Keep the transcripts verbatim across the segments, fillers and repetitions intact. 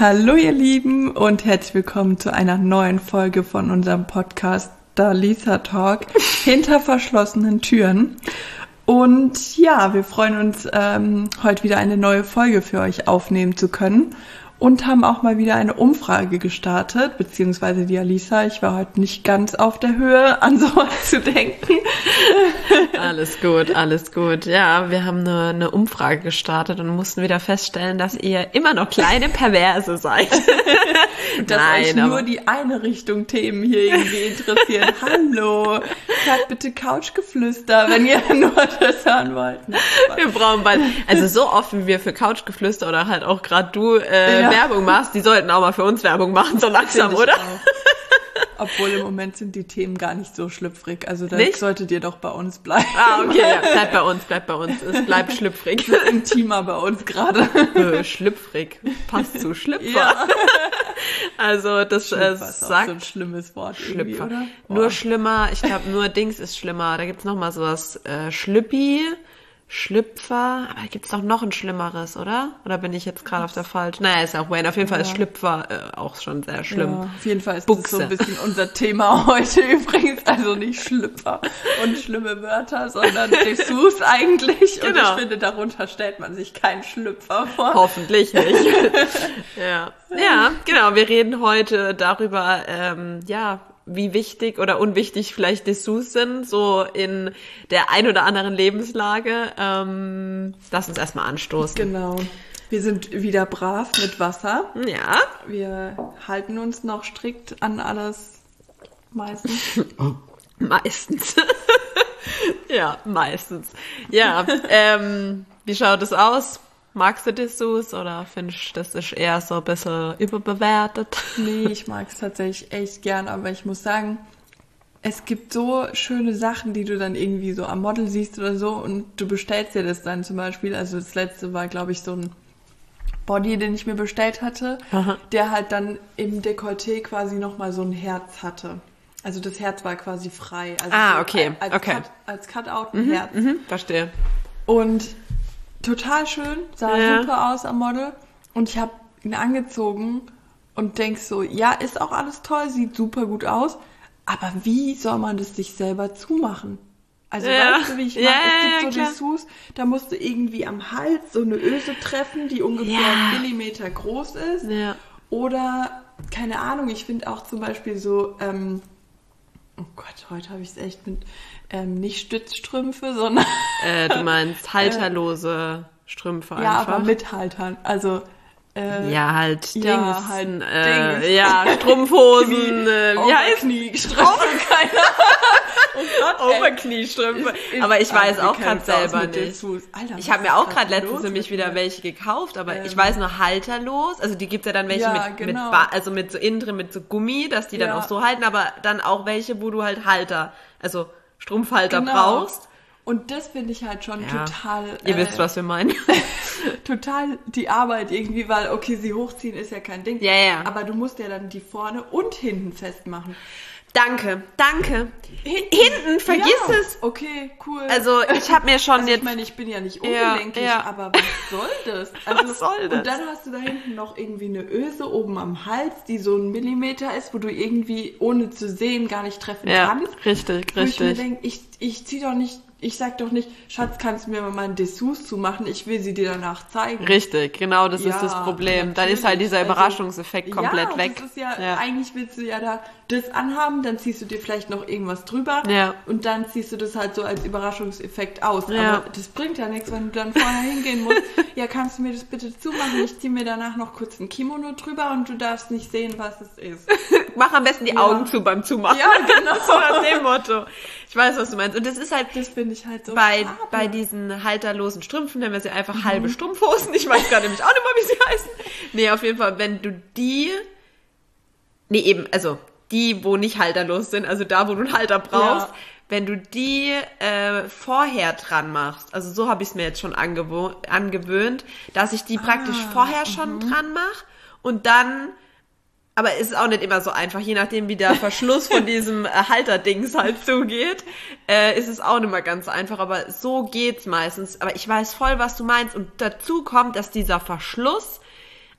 Hallo ihr Lieben und herzlich willkommen zu einer neuen Folge von unserem Podcast Dalisa Talk hinter verschlossenen Türen. Und ja, wir freuen uns, ähm, heute wieder eine neue Folge für euch aufnehmen zu können und haben auch mal wieder eine Umfrage gestartet, beziehungsweise die Alisa, ich war heute nicht ganz auf der Höhe, an sowas zu denken. Alles gut, alles gut. Ja, wir haben eine, eine Umfrage gestartet und mussten wieder feststellen, dass ihr immer noch kleine Perverse seid. Dass Nein, euch nur die eine Richtung Themen hier irgendwie interessieren. Hallo, hört bitte Couchgeflüster, wenn ihr nur das hören wollt. Wir brauchen bald, also so oft wie wir für Couchgeflüster oder halt auch gerade du äh, ja. Werbung machst, die sollten auch mal für uns Werbung machen, so langsam, oder? Obwohl im Moment sind die Themen gar nicht so schlüpfrig. Also da nicht? Solltet ihr doch bei uns bleiben. Ah, okay, ja, bleibt bei uns, bleibt bei uns. Es bleibt schlüpfrig. Es ist intimer bei uns gerade. Äh, schlüpfrig. Passt zu Schlüpfer. Ja. Also das äh, sagt... Ist auch so ein schlimmes Wort Schlüpfer. Oder? Nur schlimmer, ich glaube nur Dings ist schlimmer. Da gibt's noch mal sowas, äh, Schlüppi, Schlüpfer, aber gibt's doch noch ein schlimmeres, oder? Oder bin ich jetzt gerade auf der falsch? Naja, ist auch Wayne. Auf jeden Fall ja. ist Schlüpfer äh, auch schon sehr schlimm. Ja, auf jeden Fall ist Buchse. Das so ein bisschen unser Thema heute übrigens. Also nicht Schlüpfer und schlimme Wörter, sondern Dessous eigentlich. Und genau. Ich finde, darunter stellt man sich keinen Schlüpfer vor. Hoffentlich nicht. ja. ja, genau. Wir reden heute darüber, ähm, ja, wie wichtig oder unwichtig vielleicht Dessous sind, so in der ein oder anderen Lebenslage. Ähm, lass uns erstmal anstoßen. Genau. Wir sind wieder brav mit Wasser. Ja. Wir halten uns noch strikt an alles meistens. Meistens. ja, meistens. Ja, ähm, wie schaut es aus? Magst du Dessous oder findest du, das ist eher so ein bisschen überbewertet? Nee, ich mag es tatsächlich echt gern, aber ich muss sagen, es gibt so schöne Sachen, die du dann irgendwie so am Model siehst oder so und du bestellst dir das dann zum Beispiel. Also das letzte war, glaube ich, so ein Body, den ich mir bestellt hatte, Aha. der halt dann im Dekolleté quasi nochmal so ein Herz hatte. Also das Herz war quasi frei. Also ah, so okay, als, okay. Cut, als Cutout ein mhm, Herz. Mhm, verstehe. Und total schön, sah ja. super aus am Model und ich habe ihn angezogen und denk so, ja, ist auch alles toll, sieht super gut aus, aber wie soll man das sich selber zumachen? Also ja. weißt du, wie ich ja, meine? Es gibt ja, so Dessous, da musst du irgendwie am Hals so eine Öse treffen, die ungefähr ja. einen Millimeter groß ist ja. oder, keine Ahnung, ich finde auch zum Beispiel so, ähm, oh Gott, heute habe ich es echt mit ähm, nicht Stützstrümpfe, sondern äh, du meinst halterlose Strümpfe ja, einfach. Ja, aber mit Haltern. Also äh, ja, halt Dings, ja, halt äh, Dings. ja, Strumpfhosen, äh, wie heißt Kniestrümpfe, keine Oh Gott, Oberkniestrümpfe. Ist, ist aber ich weiß auch gerade selber nicht. Alter, ich habe mir auch gerade letztens nämlich wieder mir? welche gekauft, aber ähm. ich weiß nur halterlos. Also die gibt's ja dann welche ja, mit, genau. mit ba- also mit so innen drin mit so Gummi, dass die dann ja. auch so halten, aber dann auch welche, wo du halt Halter, also Strumpfhalter genau. brauchst. Und das finde ich halt schon ja. total... Ihr äh, wisst, was wir meinen. total die Arbeit irgendwie, weil, okay, sie hochziehen ist ja kein Ding. Ja, ja. Aber du musst ja dann die vorne und hinten festmachen. Danke, danke. Hinten, hinten vergiss ja. es. Okay, cool. Also ich habe mir schon also jetzt... Ich meine, ich bin ja nicht ungelenkig, ja, ja. aber was soll das? Also, was soll das? Und dann hast du da hinten noch irgendwie eine Öse oben am Hals, die so ein Millimeter ist, wo du irgendwie, ohne zu sehen, gar nicht treffen ja, kannst. richtig, wo richtig. Ich mir denke, ich, ich zieh doch nicht... Ich sag doch nicht, Schatz, kannst du mir mal meinen Dessous zumachen? Ich will sie dir danach zeigen. Richtig, genau, das ja, ist das Problem. Natürlich. Dann ist halt dieser Überraschungseffekt also, komplett ja, weg. Das ist ja, ja, eigentlich willst du ja da das anhaben, dann ziehst du dir vielleicht noch irgendwas drüber ja. und dann ziehst du das halt so als Überraschungseffekt aus. Ja. Aber das bringt ja nichts, wenn du dann vorher hingehen musst. Ja, kannst du mir das bitte zumachen? Ich zieh mir danach noch kurz ein Kimono drüber und du darfst nicht sehen, was es ist. Mach am besten die ja. Augen zu beim Zumachen. Ja, genau. So nach dem Motto. Ich weiß, was du meinst. Und das ist halt, das finde ich halt so bei, schade. bei diesen halterlosen Strümpfen nennen wir sie einfach mhm. halbe Strumpfhosen. Ich weiß gerade nämlich auch nicht mal, wie sie heißen. Nee, auf jeden Fall, wenn du die, nee, eben, also die, wo nicht halterlos sind, also da, wo du einen Halter brauchst, ja. wenn du die äh, vorher dran machst, also so habe ich es mir jetzt schon angewoh- angewöhnt, dass ich die ah, praktisch vorher schon m- dran mache und dann, aber es ist auch nicht immer so einfach, je nachdem wie der Verschluss von diesem äh, Halterdings halt zugeht, äh, ist es auch nicht mal ganz einfach, aber so geht's meistens. Aber ich weiß voll, was du meinst und dazu kommt, dass dieser Verschluss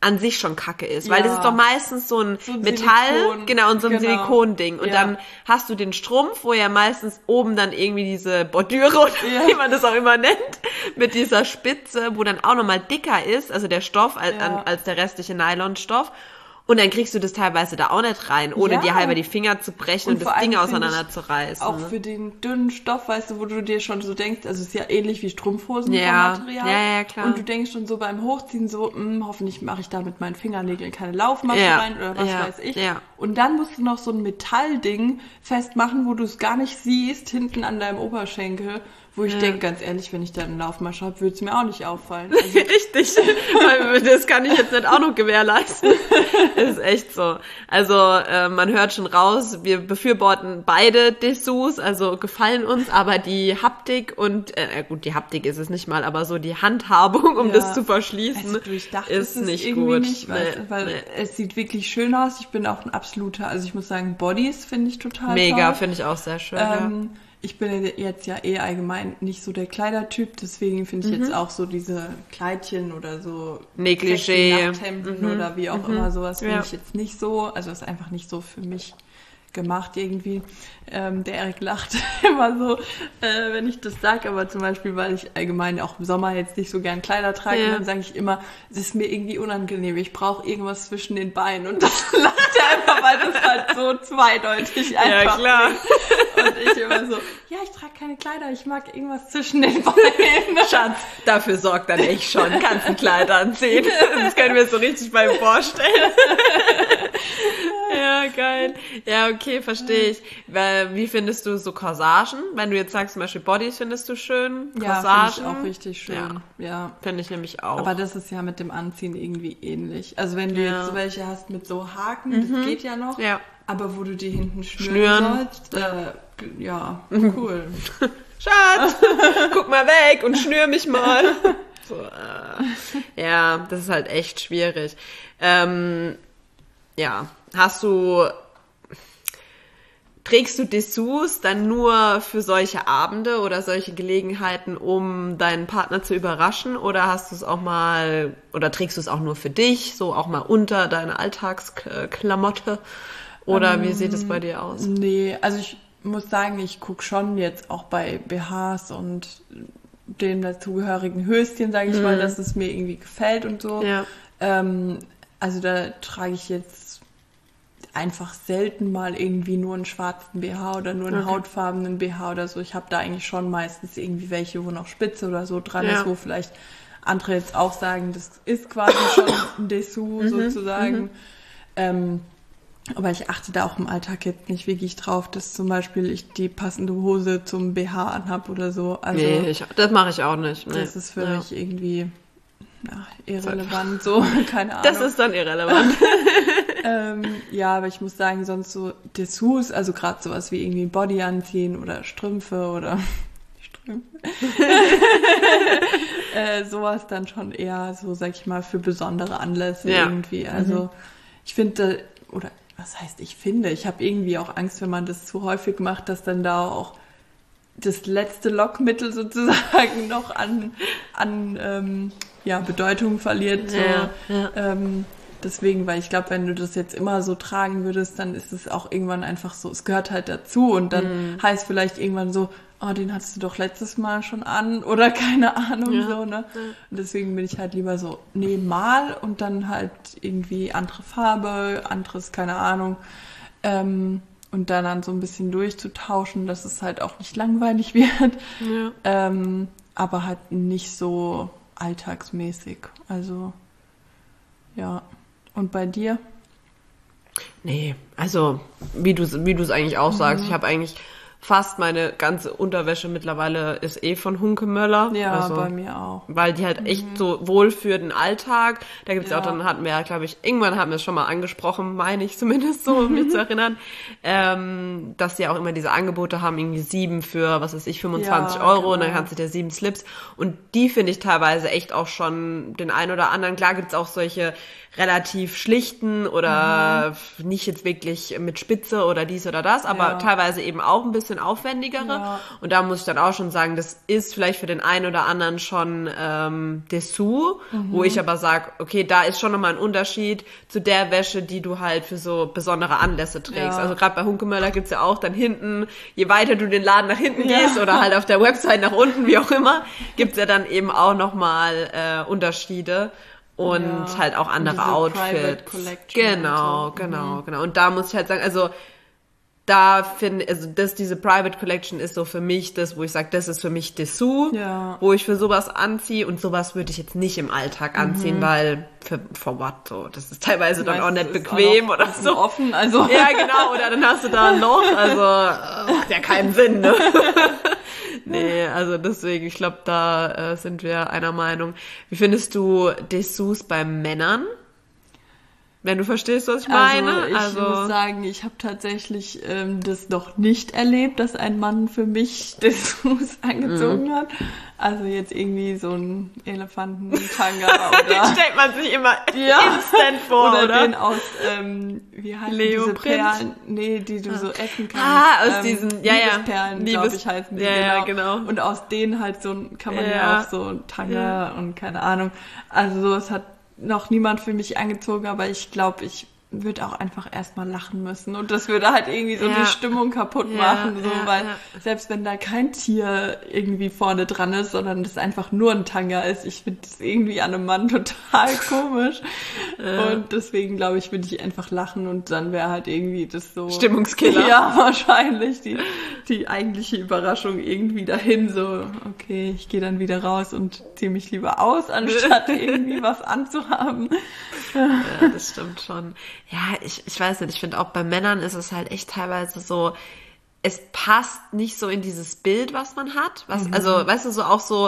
an sich schon kacke ist. Ja. Weil das ist doch meistens so ein, so ein Metall, Silikon. genau, und so ein Genau. Silikonding. Und Ja. dann hast du den Strumpf, wo ja meistens oben dann irgendwie diese Bordüre oder Ja. wie man das auch immer nennt, mit dieser Spitze, wo dann auch nochmal dicker ist, also der Stoff als, Ja. an, als der restliche Nylonstoff. Und dann kriegst du das teilweise da auch nicht rein, ohne Ja. dir halber die Finger zu brechen und, vor das allem Ding finde ich auseinanderzureißen. Auch ne? für den dünnen Stoff, weißt du, wo du dir schon so denkst, also es ist ja ähnlich wie Strumpfhosen Ja. vom Material. Ja, ja, klar. Und du denkst schon so beim Hochziehen so, hm, hoffentlich mache ich da mit meinen Fingernägeln keine Laufmasche Ja. rein oder was Ja. weiß ich. Ja. Und dann musst du noch so ein Metallding festmachen, wo du es gar nicht siehst, hinten an deinem Oberschenkel, wo ich Ja. denke, ganz ehrlich, wenn ich da eine Laufmasche habe, würde es mir auch nicht auffallen. Also, Richtig, weil das kann ich jetzt nicht auch noch gewährleisten. Das ist echt so. Also äh, man hört schon raus, wir befürworten beide Dessous, also gefallen uns, aber die Haptik und, äh, gut, die Haptik ist es nicht mal, aber so die Handhabung, um Ja. das zu verschließen, also durchdacht ist ist es nicht irgendwie gut. nicht, weißt Nee, du, weil nee. es sieht wirklich schön aus. Ich bin auch ein absoluter, also ich muss sagen, Bodies finde ich total Mega, toll. finde ich auch sehr schön. Ähm, ich bin jetzt ja eh allgemein nicht so der Kleidertyp, deswegen finde ich Mhm. jetzt auch so diese Kleidchen oder so Negligé. sexy Nachthemden oder wie auch immer, sowas finde Ja. ich jetzt nicht so, also ist einfach nicht so für mich gemacht irgendwie. Ähm, der Erik lacht immer so, äh, wenn ich das sage, aber zum Beispiel, weil ich allgemein auch im Sommer jetzt nicht so gern Kleider trage, Ja. und dann sage ich immer, es ist mir irgendwie unangenehm, ich brauche irgendwas zwischen den Beinen und das lacht er immer, weil das halt so zweideutig einfach klar. ist. Und ich immer so, ja, ich trage keine Kleider, ich mag irgendwas zwischen den Beinen. Schatz, dafür sorgt dann ich schon. Kannst ein Kleid anziehen. Das können wir uns so richtig bei ihm vorstellen. Ja, geil. Ja, okay, verstehe ich. Weil, wie findest du so Corsagen? Wenn du jetzt sagst, zum Beispiel Bodies findest du schön, Ja, Corsagen. finde ich auch richtig schön. Ja. Ja. Finde ich nämlich auch. Aber das ist ja mit dem Anziehen irgendwie ähnlich. Also wenn du Ja. jetzt so welche hast mit so Haken, das geht ja noch. Ja. Aber wo du die hinten schnüren, Schnüren. sollst, äh, ja, cool. Schatz, guck mal weg und schnür mich mal. So, äh, ja, das ist halt echt schwierig. Ähm, ja, hast du, trägst du Dessous dann nur für solche Abende oder solche Gelegenheiten, um deinen Partner zu überraschen? Oder hast du es auch mal, oder trägst du es auch nur für dich, so auch mal unter deine Alltagsklamotte? Oder wie sieht es bei dir aus? Nee, also ich muss sagen, ich gucke schon jetzt auch bei B Hs und den dazugehörigen Höschen, sage ich mal, dass es mir irgendwie gefällt und so. Ja. Ähm, also da trage ich jetzt einfach selten mal irgendwie nur einen schwarzen B H oder nur einen Okay. hautfarbenen B H oder so. Ich habe da eigentlich schon meistens irgendwie welche, wo noch Spitze oder so dran Ja. ist, wo vielleicht andere jetzt auch sagen, das ist quasi schon ein Dessous sozusagen. Ähm, aber ich achte da auch im Alltag jetzt nicht wirklich drauf, dass zum Beispiel ich die passende Hose zum B H anhab oder so. Also Nee, ich, das mache ich auch nicht. Nee. das ist für Ja. mich irgendwie ja, irrelevant, so, keine Ahnung. Das ist dann irrelevant. ähm, ja, aber ich muss sagen, sonst so Dessous, also gerade sowas wie irgendwie ein Body anziehen oder Strümpfe oder Strümpfe. äh, sowas dann schon eher so, sag ich mal, für besondere Anlässe Ja. irgendwie. Also ich finde, oder was heißt ich finde, ich habe irgendwie auch Angst, wenn man das zu häufig macht, dass dann da auch das letzte Lockmittel sozusagen noch an, an ähm, ja, Bedeutung verliert. So. Ja, ja. Ähm, deswegen, weil ich glaube, wenn du das jetzt immer so tragen würdest, dann ist es auch irgendwann einfach so, es gehört halt dazu und dann Mhm. heißt vielleicht irgendwann so, oh, den hattest du doch letztes Mal schon an oder keine Ahnung, Ja, so, ne? Und deswegen bin ich halt lieber so, nee, mal und dann halt irgendwie andere Farbe, anderes, keine Ahnung. Ähm, und dann, dann so ein bisschen durchzutauschen, dass es halt auch nicht langweilig wird. Ja. Ähm, aber halt nicht so alltagsmäßig. Also, ja. Und bei dir? Nee, also wie du wie du es eigentlich auch sagst, Mhm. ich habe eigentlich fast meine ganze Unterwäsche mittlerweile ist eh von Hunkemöller. Ja, also, bei mir auch. weil die halt echt so wohl für den Alltag. Da gibt's Ja. auch, dann hatten wir ja, glaube ich, irgendwann hatten wir es schon mal angesprochen, meine ich zumindest so, um mich zu erinnern, ähm, dass die auch immer diese Angebote haben, irgendwie sieben für, was weiß ich, fünfundzwanzig Ja, Euro und dann genau. kannst du dir sieben Slips. Und die finde ich teilweise echt auch schon den einen oder anderen. Klar gibt's auch solche relativ schlichten oder Mhm. nicht jetzt wirklich mit Spitze oder dies oder das, aber Ja. teilweise eben auch ein bisschen bisschen aufwendigere. Ja. Und da muss ich dann auch schon sagen, das ist vielleicht für den einen oder anderen schon ähm, Dessous, mhm. wo ich aber sage, okay, da ist schon nochmal ein Unterschied zu der Wäsche, die du halt für so besondere Anlässe trägst. Ja. Also gerade bei Hunkemöller gibt's ja auch dann hinten, je weiter du den Laden nach hinten Ja. gehst oder halt auf der Website nach unten, wie auch immer, gibt's ja dann eben auch nochmal äh, Unterschiede. Und ja. halt auch andere und diese Private Outfits. Collection Genau, und so. genau, Mhm. genau. Und da muss ich halt sagen, also da finde, also das, diese Private Collection ist so für mich das, wo ich sage, das ist für mich Dessous, Ja. wo ich für sowas anziehe und sowas würde ich jetzt nicht im Alltag anziehen, Mhm. weil für for what so, das ist teilweise dann auch nicht Meistens ist bequem auch noch oder so. offen, also Ja, genau, oder dann hast du da ein Loch, also äh, macht ja keinen Sinn, ne? Nee, also deswegen, ich glaube, da äh, sind wir einer Meinung. Wie findest du Dessous bei Männern? Wenn du verstehst, was ich meine. Also ich Also, muss sagen, ich habe tatsächlich ähm, das noch nicht erlebt, dass ein Mann für mich Dessous angezogen Mhm. hat. Also jetzt irgendwie so ein Elefantentanga den oder, stellt man sich immer Ja. instant vor, oder, oder? den aus, ähm, wie heißen Leo diese Prinz? Perlen? Nee, die du so essen kannst. Ah, aus ähm, diesen, ja, ja. Liebesperlen, glaube Liebes- ich, heißen die. ja, genau. ja, genau. Und aus denen halt so ein, kann man ja, Ja. auch so ein Tanga Ja. und keine Ahnung. Also sowas hat noch niemand für mich angezogen, aber ich glaube, ich würde auch einfach erstmal lachen müssen und das würde halt irgendwie so Ja. die Stimmung kaputt Ja, machen, so, ja, weil ja. selbst wenn da kein Tier irgendwie vorne dran ist, sondern das einfach nur ein Tanga ist, ich finde das irgendwie an einem Mann total komisch und deswegen glaube ich, würde ich einfach lachen und dann wäre halt irgendwie das so Stimmungskiller. Ja, wahrscheinlich die die eigentliche Überraschung irgendwie dahin, so okay, ich gehe dann wieder raus und ziehe mich lieber aus, anstatt irgendwie was anzuhaben. Ja, das stimmt schon. Ja, ich, ich weiß nicht, ich finde auch bei Männern ist es halt echt teilweise so, es passt nicht so in dieses Bild, was man hat. Was, also, weißt du, so auch so,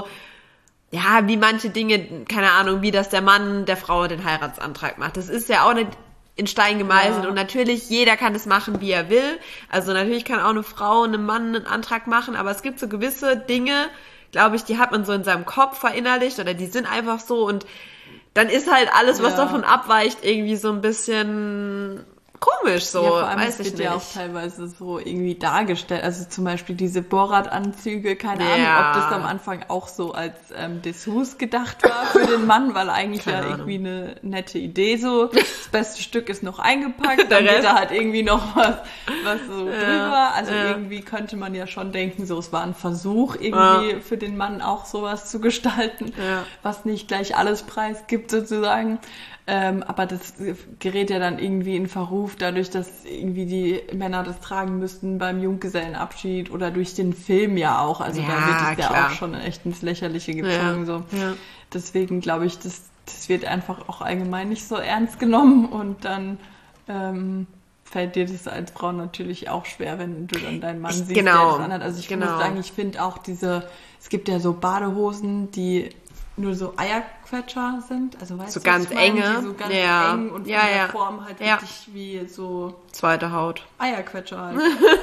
ja, wie manche Dinge, keine Ahnung, wie das der Mann der Frau den Heiratsantrag macht. Das ist ja auch nicht in Stein gemeißelt Ja. und natürlich, jeder kann das machen, wie er will. Also natürlich kann auch eine Frau einem Mann einen Antrag machen, aber es gibt so gewisse Dinge, glaube ich, die hat man so in seinem Kopf verinnerlicht oder die sind einfach so und dann ist halt alles, was Ja. davon abweicht, irgendwie so ein bisschen komisch, so, Ja, vor allem, weiß es ich wird nicht. ja auch teilweise so irgendwie dargestellt. Also zum Beispiel diese Borat-Anzüge, keine Ja. Ahnung, ob das am Anfang auch so als ähm, Dessous gedacht war für den Mann, weil eigentlich Keine ja Ahnung. irgendwie eine nette Idee so. Das beste Stück ist noch eingepackt, Der dann geht Rest- da halt irgendwie noch was, was so drüber. Also ja. irgendwie könnte man ja schon denken, so es war ein Versuch, irgendwie Ja. für den Mann auch sowas zu gestalten, Ja. was nicht gleich alles preisgibt sozusagen. Ähm, aber das gerät ja dann irgendwie in Verruf, dadurch, dass irgendwie die Männer das tragen müssten beim Junggesellenabschied oder durch den Film ja auch. Also Ja, da wird es ja klar. auch schon echt ins Lächerliche gezogen. Ja, So. ja. Deswegen glaube ich, das, das wird einfach auch allgemein nicht so ernst genommen und dann ähm, fällt dir das als Frau natürlich auch schwer, wenn du dann deinen Mann Ich- siehst, genau, der das anhat. Also ich genau. muss sagen, ich finde auch diese, es gibt ja so Badehosen, die nur so Eierquetscher sind, also weißt So du, ganz was ich meine? enge. Die so ganz Ja. eng und von Ja, der ja. Form halt Ja. wirklich wie so Zweite Haut. Eierquetscher halt.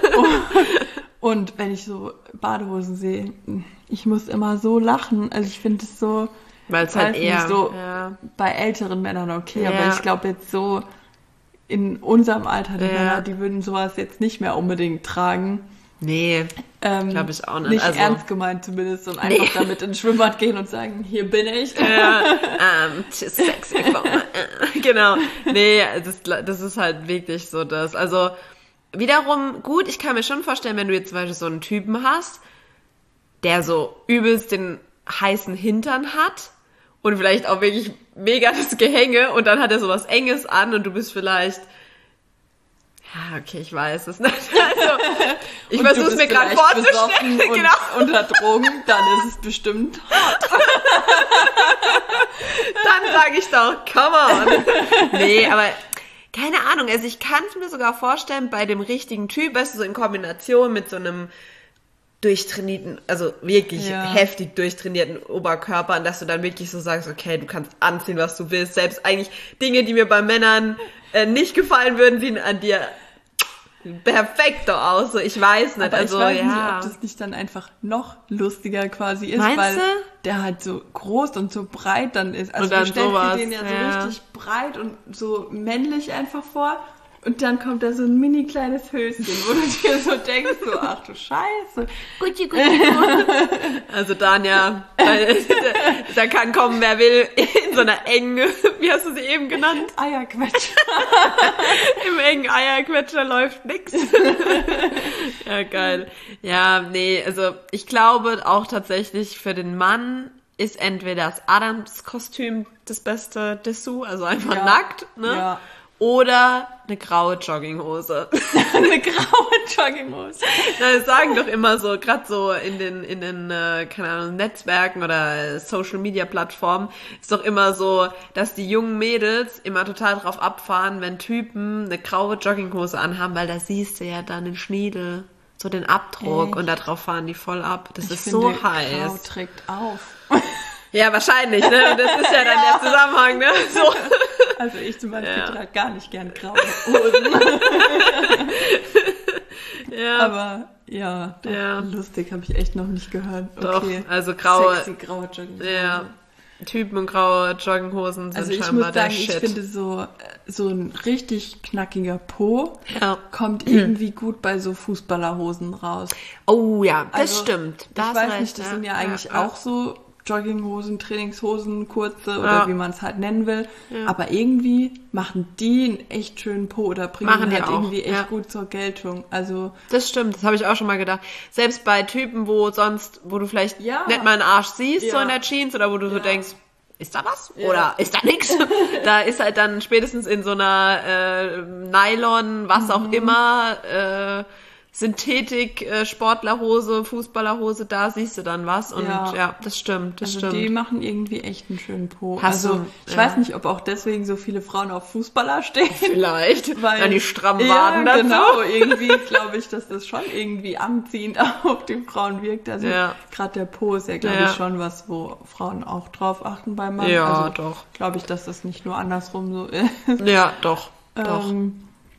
Und wenn ich so Badehosen sehe, ich muss immer so lachen. Also ich finde es so, Weil es weiß halt eher, nicht, so ja. bei älteren Männern okay, Ja. aber ich glaube jetzt so in unserem Alter, die Ja. Männer, die würden sowas jetzt nicht mehr unbedingt tragen. Nee, Ähm, Glaub ich auch nicht. Nicht Also- ernst gemeint zumindest und einfach Nee. damit ins Schwimmbad gehen und sagen, hier bin ich. ja, ähm, too sexy for my, genau. Nee, das, das ist halt wirklich so das. Also, wiederum, gut, ich kann mir schon vorstellen, wenn du jetzt zum Beispiel so einen Typen hast, der so übelst den heißen Hintern hat und vielleicht auch wirklich mega das Gehänge und dann hat er so was Enges an und du bist vielleicht, ja, okay, ich weiß es nicht. Also, ich Und du versuche es bist mir gerade vielleicht vorzustellen. besoffen und Genau. unter Drogen, dann ist es bestimmt. Dann sage ich doch, come on. Nee, aber keine Ahnung. Also ich kann es mir sogar vorstellen, bei dem richtigen Typ, weißt du, so in Kombination mit so einem durchtrainierten, also wirklich Ja. heftig durchtrainierten Oberkörper, und dass du dann wirklich so sagst, okay, du kannst anziehen, was du willst. Selbst eigentlich Dinge, die mir bei Männern äh, nicht gefallen würden, sehen an dir perfekt doch aus. So, ich weiß nicht. Aber also, ich weiß ja. nicht, ob das nicht dann einfach noch lustiger quasi ist, Meinst weil du? der halt so groß und so breit dann ist. Also Und dann du stellst sowas, dir den ja, ja. so richtig breit und so männlich einfach vor. Und dann kommt da so ein mini kleines Höschen, wo du dir so denkst, so, ach du Scheiße. Gucci, Gucci, Gucci. Also Danja, da kann kommen, wer will, in so einer engen, wie hast du sie eben genannt? Eierquetscher. Im engen Eierquetscher läuft nix. Ja, geil. Ja, nee, also ich glaube auch tatsächlich für den Mann ist entweder das Adams-Kostüm das beste Dessous, also einfach ja. nackt, ne? Ja. Oder eine graue Jogginghose. Eine graue Jogginghose. Das sagen doch immer so, gerade so in den, in den, äh, keine Ahnung, Netzwerken oder Social-Media-Plattformen ist doch immer so, dass die jungen Mädels immer total drauf abfahren, wenn Typen eine graue Jogginghose anhaben, weil da siehst du ja dann den Schniedel, so den Abdruck. Echt? Und da drauf fahren die voll ab. Das ich ist finde, so heiß. Grau trägt auf. Ja, wahrscheinlich, ne? Das ist ja dann ja. der Zusammenhang, ne? So. Also ich zum Beispiel ja. trage gar nicht gern graue Hosen. Ja. Aber ja, doch, ja. lustig, habe ich echt noch nicht gehört. Okay. Doch, also graue, sexy graue Jogginghose. Ja, Typen und graue Jogginghosen sind also ich scheinbar muss sagen, der Shit. Ich finde so, so ein richtig knackiger Po ja. kommt irgendwie gut bei so Fußballerhosen raus. Oh ja, das also, stimmt. Da ich weiß recht, nicht, das ja. sind ja eigentlich ja. auch so Jogginghosen, Trainingshosen, kurze oder ja. wie man es halt nennen will. Ja. Aber irgendwie machen die einen echt schönen Po oder bringen machen ihn halt auch. irgendwie echt ja. gut zur Geltung. Also das stimmt, das habe ich auch schon mal gedacht. Selbst bei Typen, wo sonst, wo du vielleicht ja. nicht mal einen Arsch siehst, ja. so in der Jeans, oder wo du ja. so denkst, ist da was? Ja. Oder ist da nix? Da ist halt dann spätestens in so einer äh, Nylon, was auch mhm. immer, äh, Synthetik-Sportlerhose, Fußballerhose, da siehst du dann was. Und ja, ja das stimmt, das also stimmt. die machen irgendwie echt einen schönen Po. Hast also du, ich ja. weiß nicht, ob auch deswegen so viele Frauen auf Fußballer stehen. Vielleicht, weil dann die strammen ja, Waden dazu. Genau, irgendwie glaube ich, dass das schon irgendwie anziehend auf die Frauen wirkt. Also ja. gerade der Po ist ja, glaube ja. ich, schon was, wo Frauen auch drauf achten beim Mann. Ja, also, doch. Glaube ich, dass das nicht nur andersrum so ist. Ja, doch, doch. Ähm,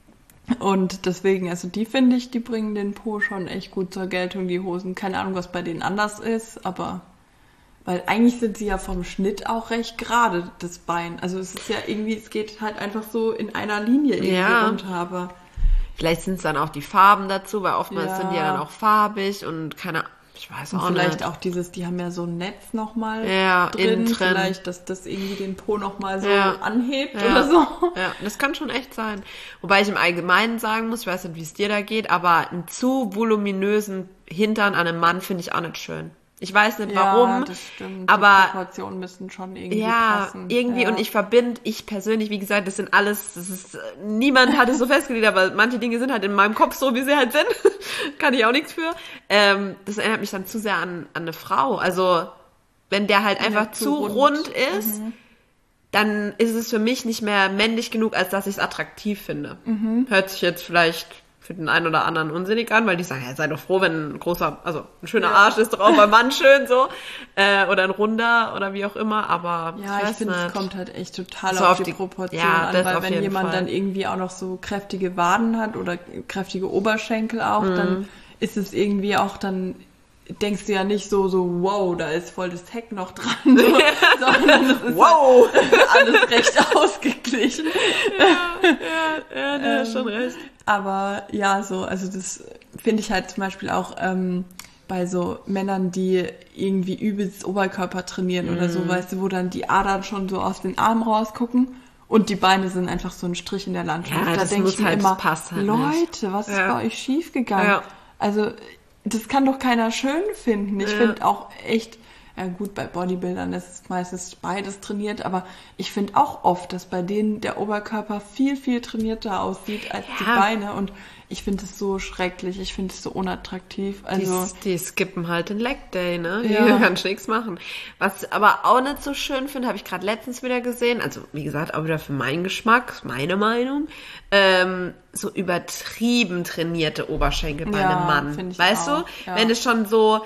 Und deswegen, also die finde ich, die bringen den Po schon echt gut zur Geltung, die Hosen. Keine Ahnung, was bei denen anders ist, aber weil eigentlich sind sie ja vom Schnitt auch recht gerade, das Bein. Also es ist ja irgendwie, es geht halt einfach so in einer Linie irgendwie ja. runter, aber vielleicht sind es dann auch die Farben dazu, weil oftmals ja. sind die ja dann auch farbig und keine Ahnung. Ich weiß auch und vielleicht nicht. auch dieses, die haben ja so ein Netz nochmal ja, drin, innen drin. Vielleicht, dass das irgendwie den Po nochmal so ja. anhebt ja. oder so. Ja, das kann schon echt sein. Wobei ich im Allgemeinen sagen muss, ich weiß nicht, wie es dir da geht, aber einen zu voluminösen Hintern an einem Mann finde ich auch nicht schön. Ich weiß nicht warum, ja, das stimmt. aber die Proportionen müssen schon irgendwie ja, passen. irgendwie ja. und ich verbinde, ich persönlich, wie gesagt, das sind alles, das ist, niemand hat es so festgelegt, aber manche Dinge sind halt in meinem Kopf so, wie sie halt sind, kann ich auch nichts für. Ähm, das erinnert mich dann zu sehr an, an eine Frau, also wenn der halt einfach ja, zu rund, rund ist, mhm. dann ist es für mich nicht mehr männlich genug, als dass ich es attraktiv finde. Mhm. Hört sich jetzt vielleicht für den einen oder anderen unsinnig an, weil die sagen, ja, sei doch froh, wenn ein großer, also ein schöner ja. Arsch ist doch auch beim Mann schön so, äh, oder ein runder oder wie auch immer, aber ja, ich, ich finde, es kommt halt echt total so auf, auf die, die Proportion ja, an, weil wenn jemand Fall. dann irgendwie auch noch so kräftige Waden hat oder kräftige Oberschenkel auch, mhm. dann ist es irgendwie auch dann denkst du ja nicht so, so, wow, da ist voll das Heck noch dran, so, sondern es ist wow. halt alles recht ausgeglichen. Ja, ja, ja, du hast ähm, schon recht. Aber ja, so, also das finde ich halt zum Beispiel auch ähm, bei so Männern, die irgendwie übelst Oberkörper trainieren mm. oder so, weißt du, wo dann die Adern schon so aus den Armen rausgucken und die Beine sind einfach so ein Strich in der Landschaft. Ja, da das denke ich mir halt, immer, halt Leute, nicht. was ist ja. bei euch schiefgegangen? Ja. Also das kann doch keiner schön finden. Ich ja. finde auch echt, ja gut, bei Bodybuildern ist meistens beides trainiert, aber ich finde auch oft, dass bei denen der Oberkörper viel, viel trainierter aussieht als ja. die Beine und ich finde es so schrecklich, ich finde es so unattraktiv. Also die, die skippen halt den Leg Day, ne? Die ja. kannst nichts machen. Was ich aber auch nicht so schön finde, habe ich gerade letztens wieder gesehen, also wie gesagt, auch wieder für meinen Geschmack, meine Meinung, ähm, so übertrieben trainierte Oberschenkel bei ja, einem Mann. ich Weißt auch. du? Ja. Wenn es schon so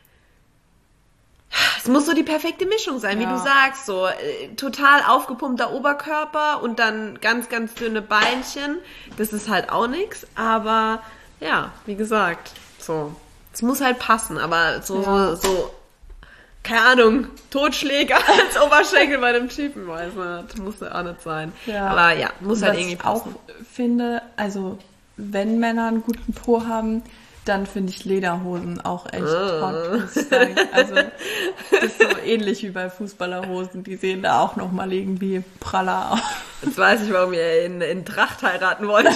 es muss so die perfekte Mischung sein, ja. wie du sagst, so äh, total aufgepumpter Oberkörper und dann ganz, ganz dünne Beinchen. Das ist halt auch nix, aber ja, wie gesagt, so. Es muss halt passen, aber so, ja. so, so keine Ahnung, Totschläger als Oberschenkel bei einem Typen, weiß man, das muss ja auch nicht sein. Ja. Aber ja, muss halt Was irgendwie ich auch passen. finde, also wenn Männer einen guten Po haben, dann finde ich Lederhosen auch echt Oh. hot, muss ich sagen. Also das ist so ähnlich wie bei Fußballerhosen, die sehen da auch nochmal irgendwie praller aus. Jetzt weiß ich, warum ihr in, in Tracht heiraten wollt.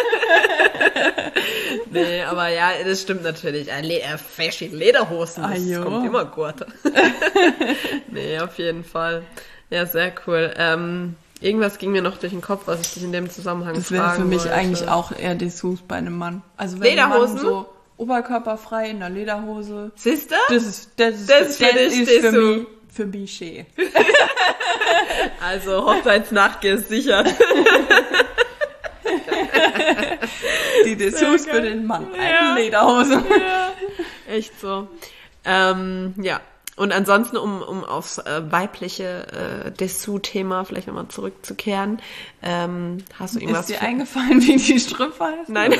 Nee, aber ja, das stimmt natürlich. Ein Le- äh, Fashion Lederhosen, das Ah, jo. kommt immer gut. Nee, auf jeden Fall. Ja, sehr cool. Ähm, irgendwas ging mir noch durch den Kopf, was ich dich in dem Zusammenhang Das wäre fragen für mich wollte. eigentlich auch eher Dessous bei einem Mann. Also wenn Lederhosen? Ein Mann so oberkörperfrei in einer Lederhose. Siehst du? Das ist, das ist, Das ist für dich ist für Dessous. mich, für mich schön. Also Hochzeitsnacht gesichert. Die Dessous Sehr für geil. den Mann. Ja. Eine Lederhose. Ja, echt so. Ähm, ja. Und ansonsten, um, um aufs äh, weibliche äh, Dessous-Thema vielleicht nochmal zurückzukehren, ähm, hast du irgendwas... Ist dir für- eingefallen, wie die Strümpfe heißen? Nein.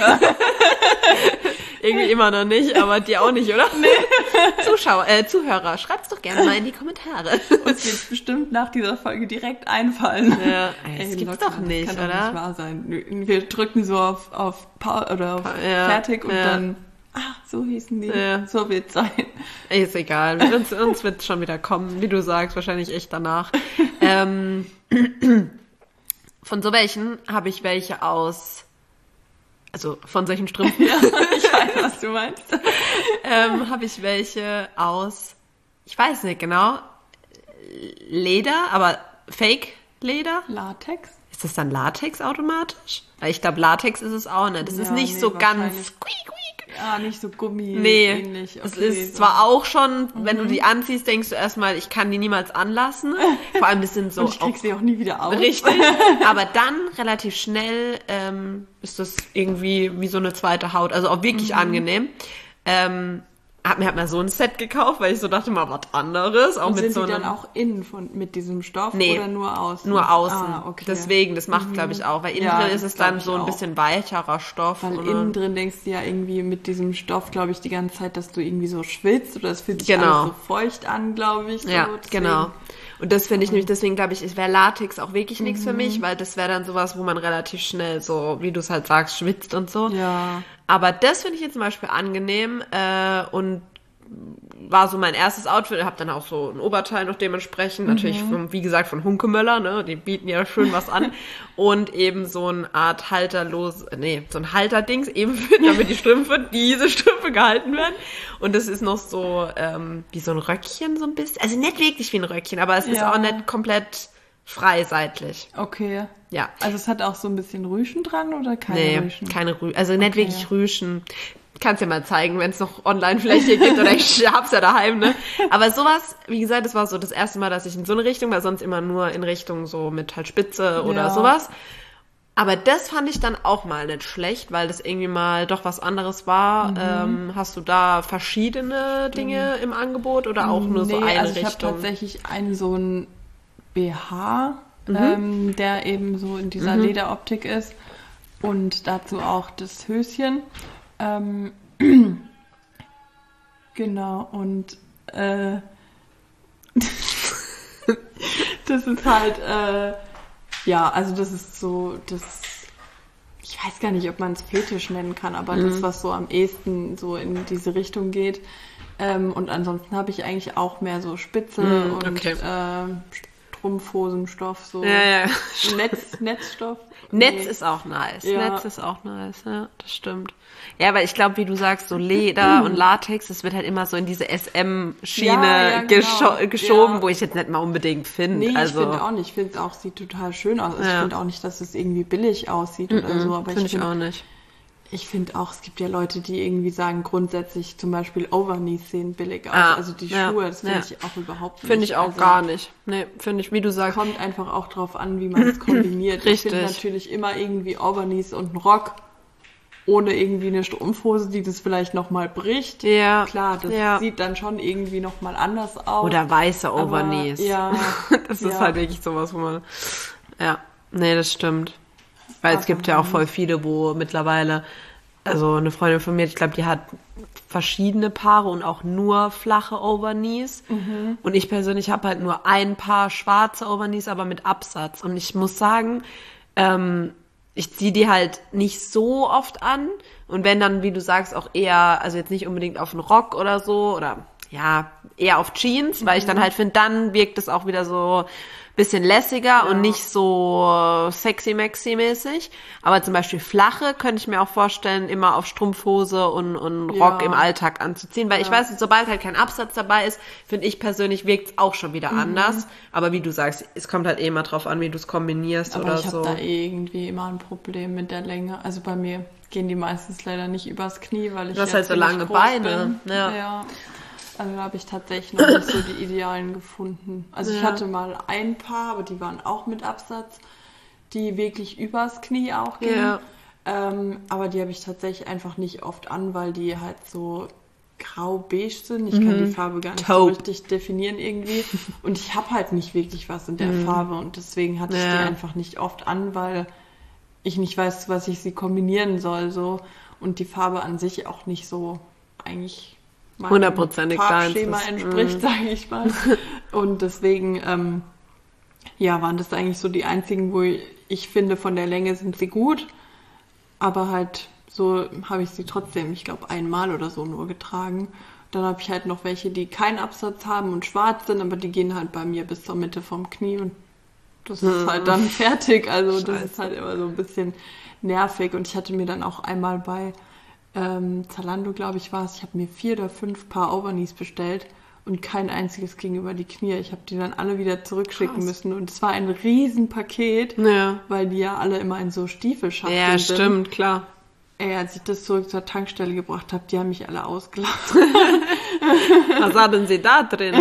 Irgendwie immer noch nicht, aber dir auch nicht, oder? Nee. Zuschauer, äh, Zuhörer, schreibt's doch gerne mal in die Kommentare. Uns wird bestimmt nach dieser Folge direkt einfallen. Ja, das gibt's locker, doch nicht, das kann oder? doch nicht wahr sein. Wir drücken so auf, auf Pa- oder auf Ja, Fertig und ja. dann, ah, so hießen die, Ja. so wird's sein. Ist egal, uns, uns wird schon wieder kommen, wie du sagst, wahrscheinlich echt danach. ähm, von so welchen habe ich welche aus, also von solchen Strümpfen, Ich weiß, was du meinst. ähm, habe ich welche aus, ich weiß nicht genau, Leder, aber Fake-Leder. Latex? Ist das dann Latex automatisch? Weil ich glaube, Latex ist es auch nicht. Das ist Ja, nicht nee, so ganz wahrscheinlich. squeak, squeak. Ja, nicht so Gummi Nee, ähnlich. es Okay, ist so. zwar auch schon, wenn du die anziehst, denkst du erstmal, ich kann die niemals anlassen. Vor allem, das sind so Und ich krieg auch sie auch nie wieder auf. richtig. Aber dann relativ schnell ähm, ist das irgendwie wie so eine zweite Haut. Also auch wirklich Mhm. angenehm. Ähm, hab mir halt mal so ein Set gekauft, weil ich so dachte, mal was anderes. Auch Und mit sind so die einem, dann auch innen von, mit diesem Stoff Nee, oder nur außen? nur außen. Ah, okay. Deswegen, das macht, glaube ich, auch. Weil innen Ja, drin ist das es dann glaub ich so ein auch. bisschen weicherer Stoff. Weil oder? innen drin denkst du ja irgendwie mit diesem Stoff, glaube ich, die ganze Zeit, dass du irgendwie so schwitzt oder es fühlt sich Genau. alles so feucht an, glaube ich. So. Ja, Deswegen- genau. Und das finde ich nämlich, deswegen glaube ich, es wäre Latex auch wirklich nichts für mich, weil das wäre dann sowas, wo man relativ schnell so, wie du es halt sagst, schwitzt und so. Ja. Aber das finde ich jetzt zum Beispiel angenehm äh, und war so mein erstes Outfit. Hab dann auch so ein Oberteil noch dementsprechend, natürlich, vom, wie gesagt, von Hunkemöller, ne, die bieten ja schön was an. Und eben so eine Art halterlos, nee, so ein Halterdings, eben für, damit die Strümpfe, diese Strümpfe gehalten werden. Und das ist noch so ähm, wie so ein Röckchen so ein bisschen. Also nicht wirklich wie ein Röckchen, aber es ist Ja. auch nicht komplett frei seitlich. Okay. Ja. Also es hat auch so ein bisschen Rüschen dran oder keine Nee, Rüschen? keine Rüschen. Also nicht Okay. wirklich Rüschen. Kannst dir mal zeigen, wenn es noch online vielleicht hier gibt oder ich hab's ja daheim, ne? Aber sowas, wie gesagt, das war so das erste Mal, dass ich in so eine Richtung war, sonst immer nur in Richtung so mit halt Spitze oder Ja. sowas. Aber das fand ich dann auch mal nicht schlecht, weil das irgendwie mal doch was anderes war. Mhm. Ähm, hast du da verschiedene Dinge im Angebot oder auch nur so Nee, eine also ich habe Richtung? tatsächlich einen so einen B H, Mhm. ähm, der eben so in dieser Lederoptik ist und dazu auch das Höschen. Ähm, genau, und äh, das ist halt, äh, ja, also das ist so, das, ich weiß gar nicht, ob man es Fetisch nennen kann, aber Mhm. das, was so am ehesten so in diese Richtung geht. Ähm, und ansonsten habe ich eigentlich auch mehr so Spitze Mhm, und okay. ähm, Strumpfhosenstoff, so Ja, ja. Netz, Netzstoff. Netz Nee. ist auch nice. Ja. Netz ist auch nice, ja, das stimmt. Ja, weil ich glaube, wie du sagst, so Leder und Latex, das wird halt immer so in diese S M-Schiene Ja, ja, genau. gescho geschoben, Ja. wo ich jetzt nicht mal unbedingt finde. Nee, also, ich finde auch nicht. Ich finde es auch, sieht total schön aus. Also Ich Ja. finde auch nicht, dass es irgendwie billig aussieht oder so. Aber finde ich ich finde auch nicht. ich finde auch, es gibt ja Leute, die irgendwie sagen, grundsätzlich zum Beispiel Overknees sehen billig aus. Ah, also die ja, Schuhe, das finde ja. ich auch überhaupt nicht. Finde ich auch also, gar nicht. Nee, finde ich, wie du sagst. Kommt einfach auch drauf an, wie man es kombiniert. Ich finde Richtig. natürlich immer irgendwie Overknees und einen Rock ohne irgendwie eine Strumpfhose, die das vielleicht nochmal bricht. Ja. Klar, das ja. sieht dann schon irgendwie nochmal anders aus. Oder weiße Aber, Overknees. ja, Das ist ja. halt wirklich sowas, wo man, ja, nee, das stimmt. Weil es Aber gibt ja auch voll viele, wo mittlerweile also eine Freundin von mir, ich glaube, die hat verschiedene Paare und auch nur flache Overknees. Mhm. Und ich persönlich habe halt nur ein Paar schwarze Overknees, aber mit Absatz. Und ich muss sagen, ähm, ich ziehe die halt nicht so oft an. Und wenn dann, wie du sagst, auch eher, also jetzt nicht unbedingt auf einen Rock oder so, oder ja, eher auf Jeans, weil mhm. ich dann halt finde, dann wirkt es auch wieder so bisschen lässiger ja. und nicht so sexy-maxi-mäßig. Aber zum Beispiel flache könnte ich mir auch vorstellen, immer auf Strumpfhose und, und Rock ja. im Alltag anzuziehen. Weil ja. ich weiß, sobald halt kein Absatz dabei ist, finde ich persönlich, wirkt es auch schon wieder mhm. anders. Aber wie du sagst, es kommt halt eh immer drauf an, wie du es kombinierst aber oder ich so. Ich habe da irgendwie immer ein Problem mit der Länge. Also bei mir gehen die meistens leider nicht übers Knie, weil ich Du hast halt so lange Beine. Bin. Ja. ja. Also da habe ich tatsächlich noch nicht so die Idealen gefunden. Also ja. ich hatte mal ein Paar, aber die waren auch mit Absatz, die wirklich übers Knie auch gingen. Ja. Ähm, aber die habe ich tatsächlich einfach nicht oft an, weil die halt so grau-beige sind. Ich mhm. kann die Farbe gar nicht Taupe. so richtig definieren irgendwie. Und ich habe halt nicht wirklich was in der mhm. Farbe. Und deswegen hatte ja. ich die einfach nicht oft an, weil ich nicht weiß, was ich sie kombinieren soll. So. Und die Farbe an sich auch nicht so eigentlich... hundertprozentig Farbschema entspricht, mm. sage ich mal. Und deswegen, ähm, ja, waren das eigentlich so die einzigen, wo ich, ich finde, von der Länge sind sie gut. Aber halt, so habe ich sie trotzdem, ich glaube, einmal oder so nur getragen. Dann habe ich halt noch welche, die keinen Absatz haben und schwarz sind, aber die gehen halt bei mir bis zur Mitte vom Knie und das ist halt dann fertig. Also Scheiße. Das ist halt immer so ein bisschen nervig. Und ich hatte mir dann auch einmal bei Ähm, Zalando, glaube ich, war es. Ich habe mir vier oder fünf Paar Overknees bestellt und kein einziges ging über die Knie. Ich habe die dann alle wieder zurückschicken Krass. müssen und es war ein Riesenpaket, ja. weil die ja alle immer in so Stiefelschachteln ja, sind. Ja, stimmt, klar. Ey, als ich das zurück zur Tankstelle gebracht habe, die haben mich alle ausgelacht. Was haben sie da drin?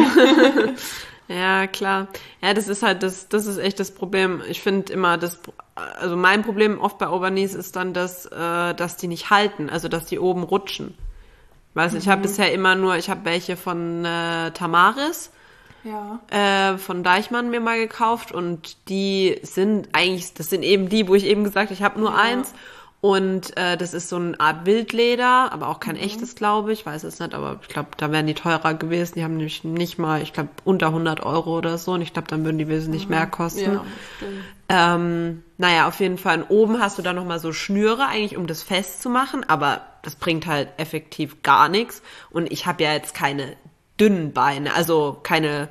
Ja, klar. Ja, das ist halt, das, das ist echt das Problem. Ich finde immer, das, also mein Problem oft bei Overknees ist dann, dass, äh, dass die nicht halten, also dass die oben rutschen. Weißt du, mhm. ich habe bisher immer nur, ich habe welche von äh, Tamaris, ja. äh, von Deichmann mir mal gekauft und die sind eigentlich, das sind eben die, wo ich eben gesagt habe, ich habe nur ja. eins. Und äh, das ist so eine Art Wildleder, aber auch kein mhm. echtes, glaube ich. Weiß es nicht, aber ich glaube, da wären die teurer gewesen. Die haben nämlich nicht mal, ich glaube, unter hundert Euro oder so. Und ich glaube, dann würden die wesentlich mhm. mehr kosten. Ja, stimmt. Ähm, naja, auf jeden Fall. Und oben hast du dann nochmal so Schnüre, eigentlich, um das festzumachen. Aber das bringt halt effektiv gar nichts. Und ich habe ja jetzt keine dünnen Beine, also keine...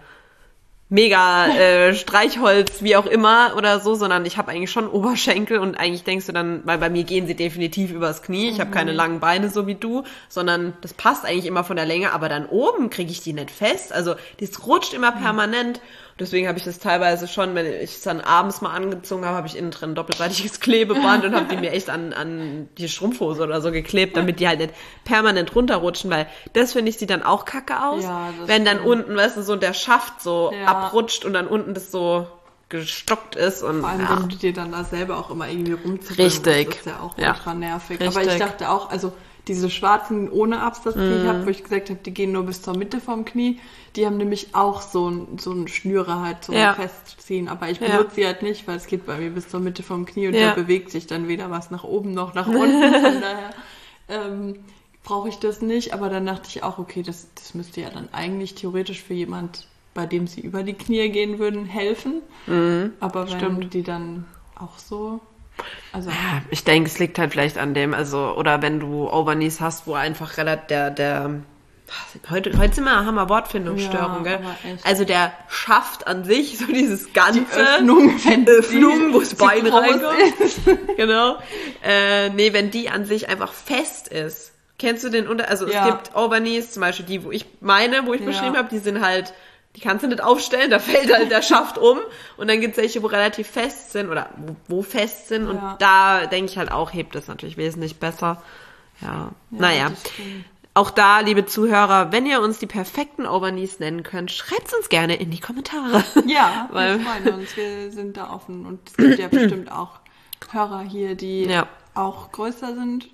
mega äh, Streichholz, wie auch immer oder so, sondern ich habe eigentlich schon Oberschenkel und eigentlich denkst du dann, weil bei mir gehen sie definitiv übers Knie, ich mhm. habe keine langen Beine so wie du, sondern das passt eigentlich immer von der Länge, aber dann oben kriege ich die nicht fest, also das rutscht immer permanent. Deswegen habe ich das teilweise schon, wenn ich es dann abends mal angezogen habe, habe ich innen drin ein doppelseitiges Klebeband und habe die mir echt an, an die Strumpfhose oder so geklebt, damit die halt nicht permanent runterrutschen, weil das, finde ich, sieht dann auch kacke aus, ja, wenn dann stimmt. unten, weißt du, so der Schaft so ja. abrutscht und dann unten das so gestockt ist. Und vor allem, ja. wenn du dir dann da selber auch immer irgendwie rumziehen Richtig. musst, das ist ja auch ja. ultra nervig. Richtig. Aber ich dachte auch, also diese schwarzen ohne Absatz, die mhm. ich habe, wo ich gesagt habe, die gehen nur bis zur Mitte vom Knie, die haben nämlich auch so ein, so ein Schnüre halt zum ja. Festziehen. Aber ich ja. benutze sie halt nicht, weil es geht bei mir bis zur Mitte vom Knie und ja. da bewegt sich dann weder was nach oben noch nach unten. Von daher ähm, brauche ich das nicht. Aber dann dachte ich auch, okay, das, das müsste ja dann eigentlich theoretisch für jemand, bei dem sie über die Knie gehen würden, helfen. Mhm. Aber wenn Stimmt. die dann auch so... Also, ja, ich denke, es liegt halt vielleicht an dem, also, oder wenn du Overknees hast, wo einfach relativ der, der, heute, heute sind wir, haben wir Wortfindungsstörung, ja, gell? Also der Schaft an sich, so dieses ganze die Öffnung, wenn Öffnung, wo das Bein reinkommt. Ist. Genau. Äh, nee, wenn die an sich einfach fest ist. Kennst du den Unter, also ja. es gibt Overknees, zum Beispiel die, wo ich meine, wo ich ja. beschrieben habe, die sind halt, die kannst du nicht aufstellen, da fällt halt der Schaft um und dann gibt's welche, wo relativ fest sind oder wo, wo fest sind und ja. da denke ich halt auch, hebt das natürlich wesentlich besser. Ja, ja naja. Auch da, liebe Zuhörer, wenn ihr uns die perfekten Overknees nennen könnt, schreibt's uns gerne in die Kommentare. Ja, Weil, wir freuen uns, wir sind da offen und es gibt ja bestimmt auch Hörer hier, die ja. auch größer sind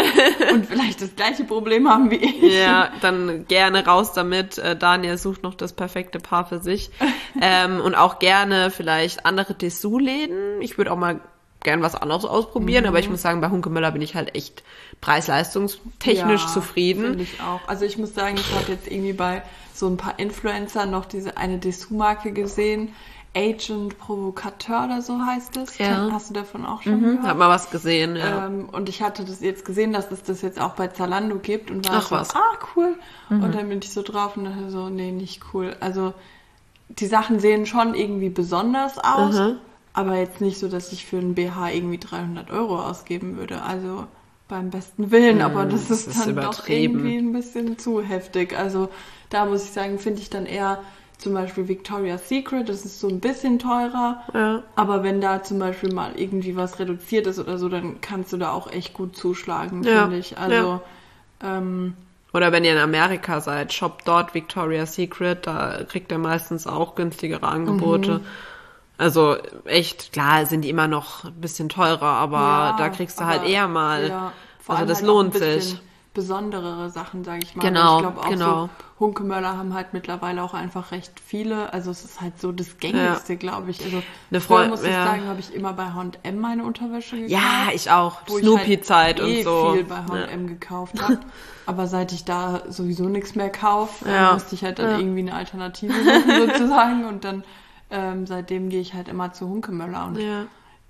und vielleicht das gleiche Problem haben wie ich. Ja, dann gerne raus damit. Äh, Daniel sucht noch das perfekte Paar für sich. ähm, und auch gerne vielleicht andere Dessous-Läden. Ich würde auch mal gern was anderes ausprobieren, Mhm. aber ich muss sagen, bei Hunkemöller bin ich halt echt preis-leistungstechnisch Ja, zufrieden. Finde ich auch. Also ich muss sagen, ich habe jetzt irgendwie bei so ein paar Influencern noch diese eine Dessous-Marke gesehen. Agent Provocateur oder so heißt es. Ja. Hast du davon auch schon Mhm, gehört? hab mal was gesehen, ja. Ähm, und ich hatte das jetzt gesehen, dass es das jetzt auch bei Zalando gibt und war Ach so, was. ah, cool. Und dann bin ich so drauf und dachte so, nee, nicht cool. Also die Sachen sehen schon irgendwie besonders aus, Mhm. aber jetzt nicht so, dass ich für einen B H irgendwie dreihundert Euro ausgeben würde. Also beim besten Willen, aber das das ist ist dann doch übertrieben. irgendwie ein bisschen zu heftig. Also da muss ich sagen, finde ich dann eher zum Beispiel Victoria's Secret, das ist so ein bisschen teurer. Ja. Aber wenn da zum Beispiel mal irgendwie was reduziert ist oder so, dann kannst du da auch echt gut zuschlagen, Ja, finde ich. Also, ähm, Oder wenn ihr in Amerika seid, shoppt dort Victoria's Secret, da kriegt ihr meistens auch günstigere Angebote. Mhm. Also echt, klar sind die immer noch ein bisschen teurer, aber ja, da kriegst du aber, halt eher mal. Ja, vor Also allem das halt auch lohnt ein bisschen sich. besonderere Sachen, sage ich mal. Genau, Und ich glaube auch genau. so, Hunkemöller haben halt mittlerweile auch einfach recht viele. Also es ist halt so das Gängigste, glaube ich. Also Eine früher, Freund- muss ich ja. sagen, habe ich immer bei H und M meine Unterwäsche gekauft. Ja, ich auch. wo ich Snoopy-Zeit halt eh und so. viel bei H und M gekauft habe. Aber seit ich da sowieso nichts mehr kaufe, Ja. äh, musste ich halt dann Ja. irgendwie eine Alternative suchen sozusagen. Und dann ähm, seitdem gehe ich halt immer zu Hunkemöller. Und Ja.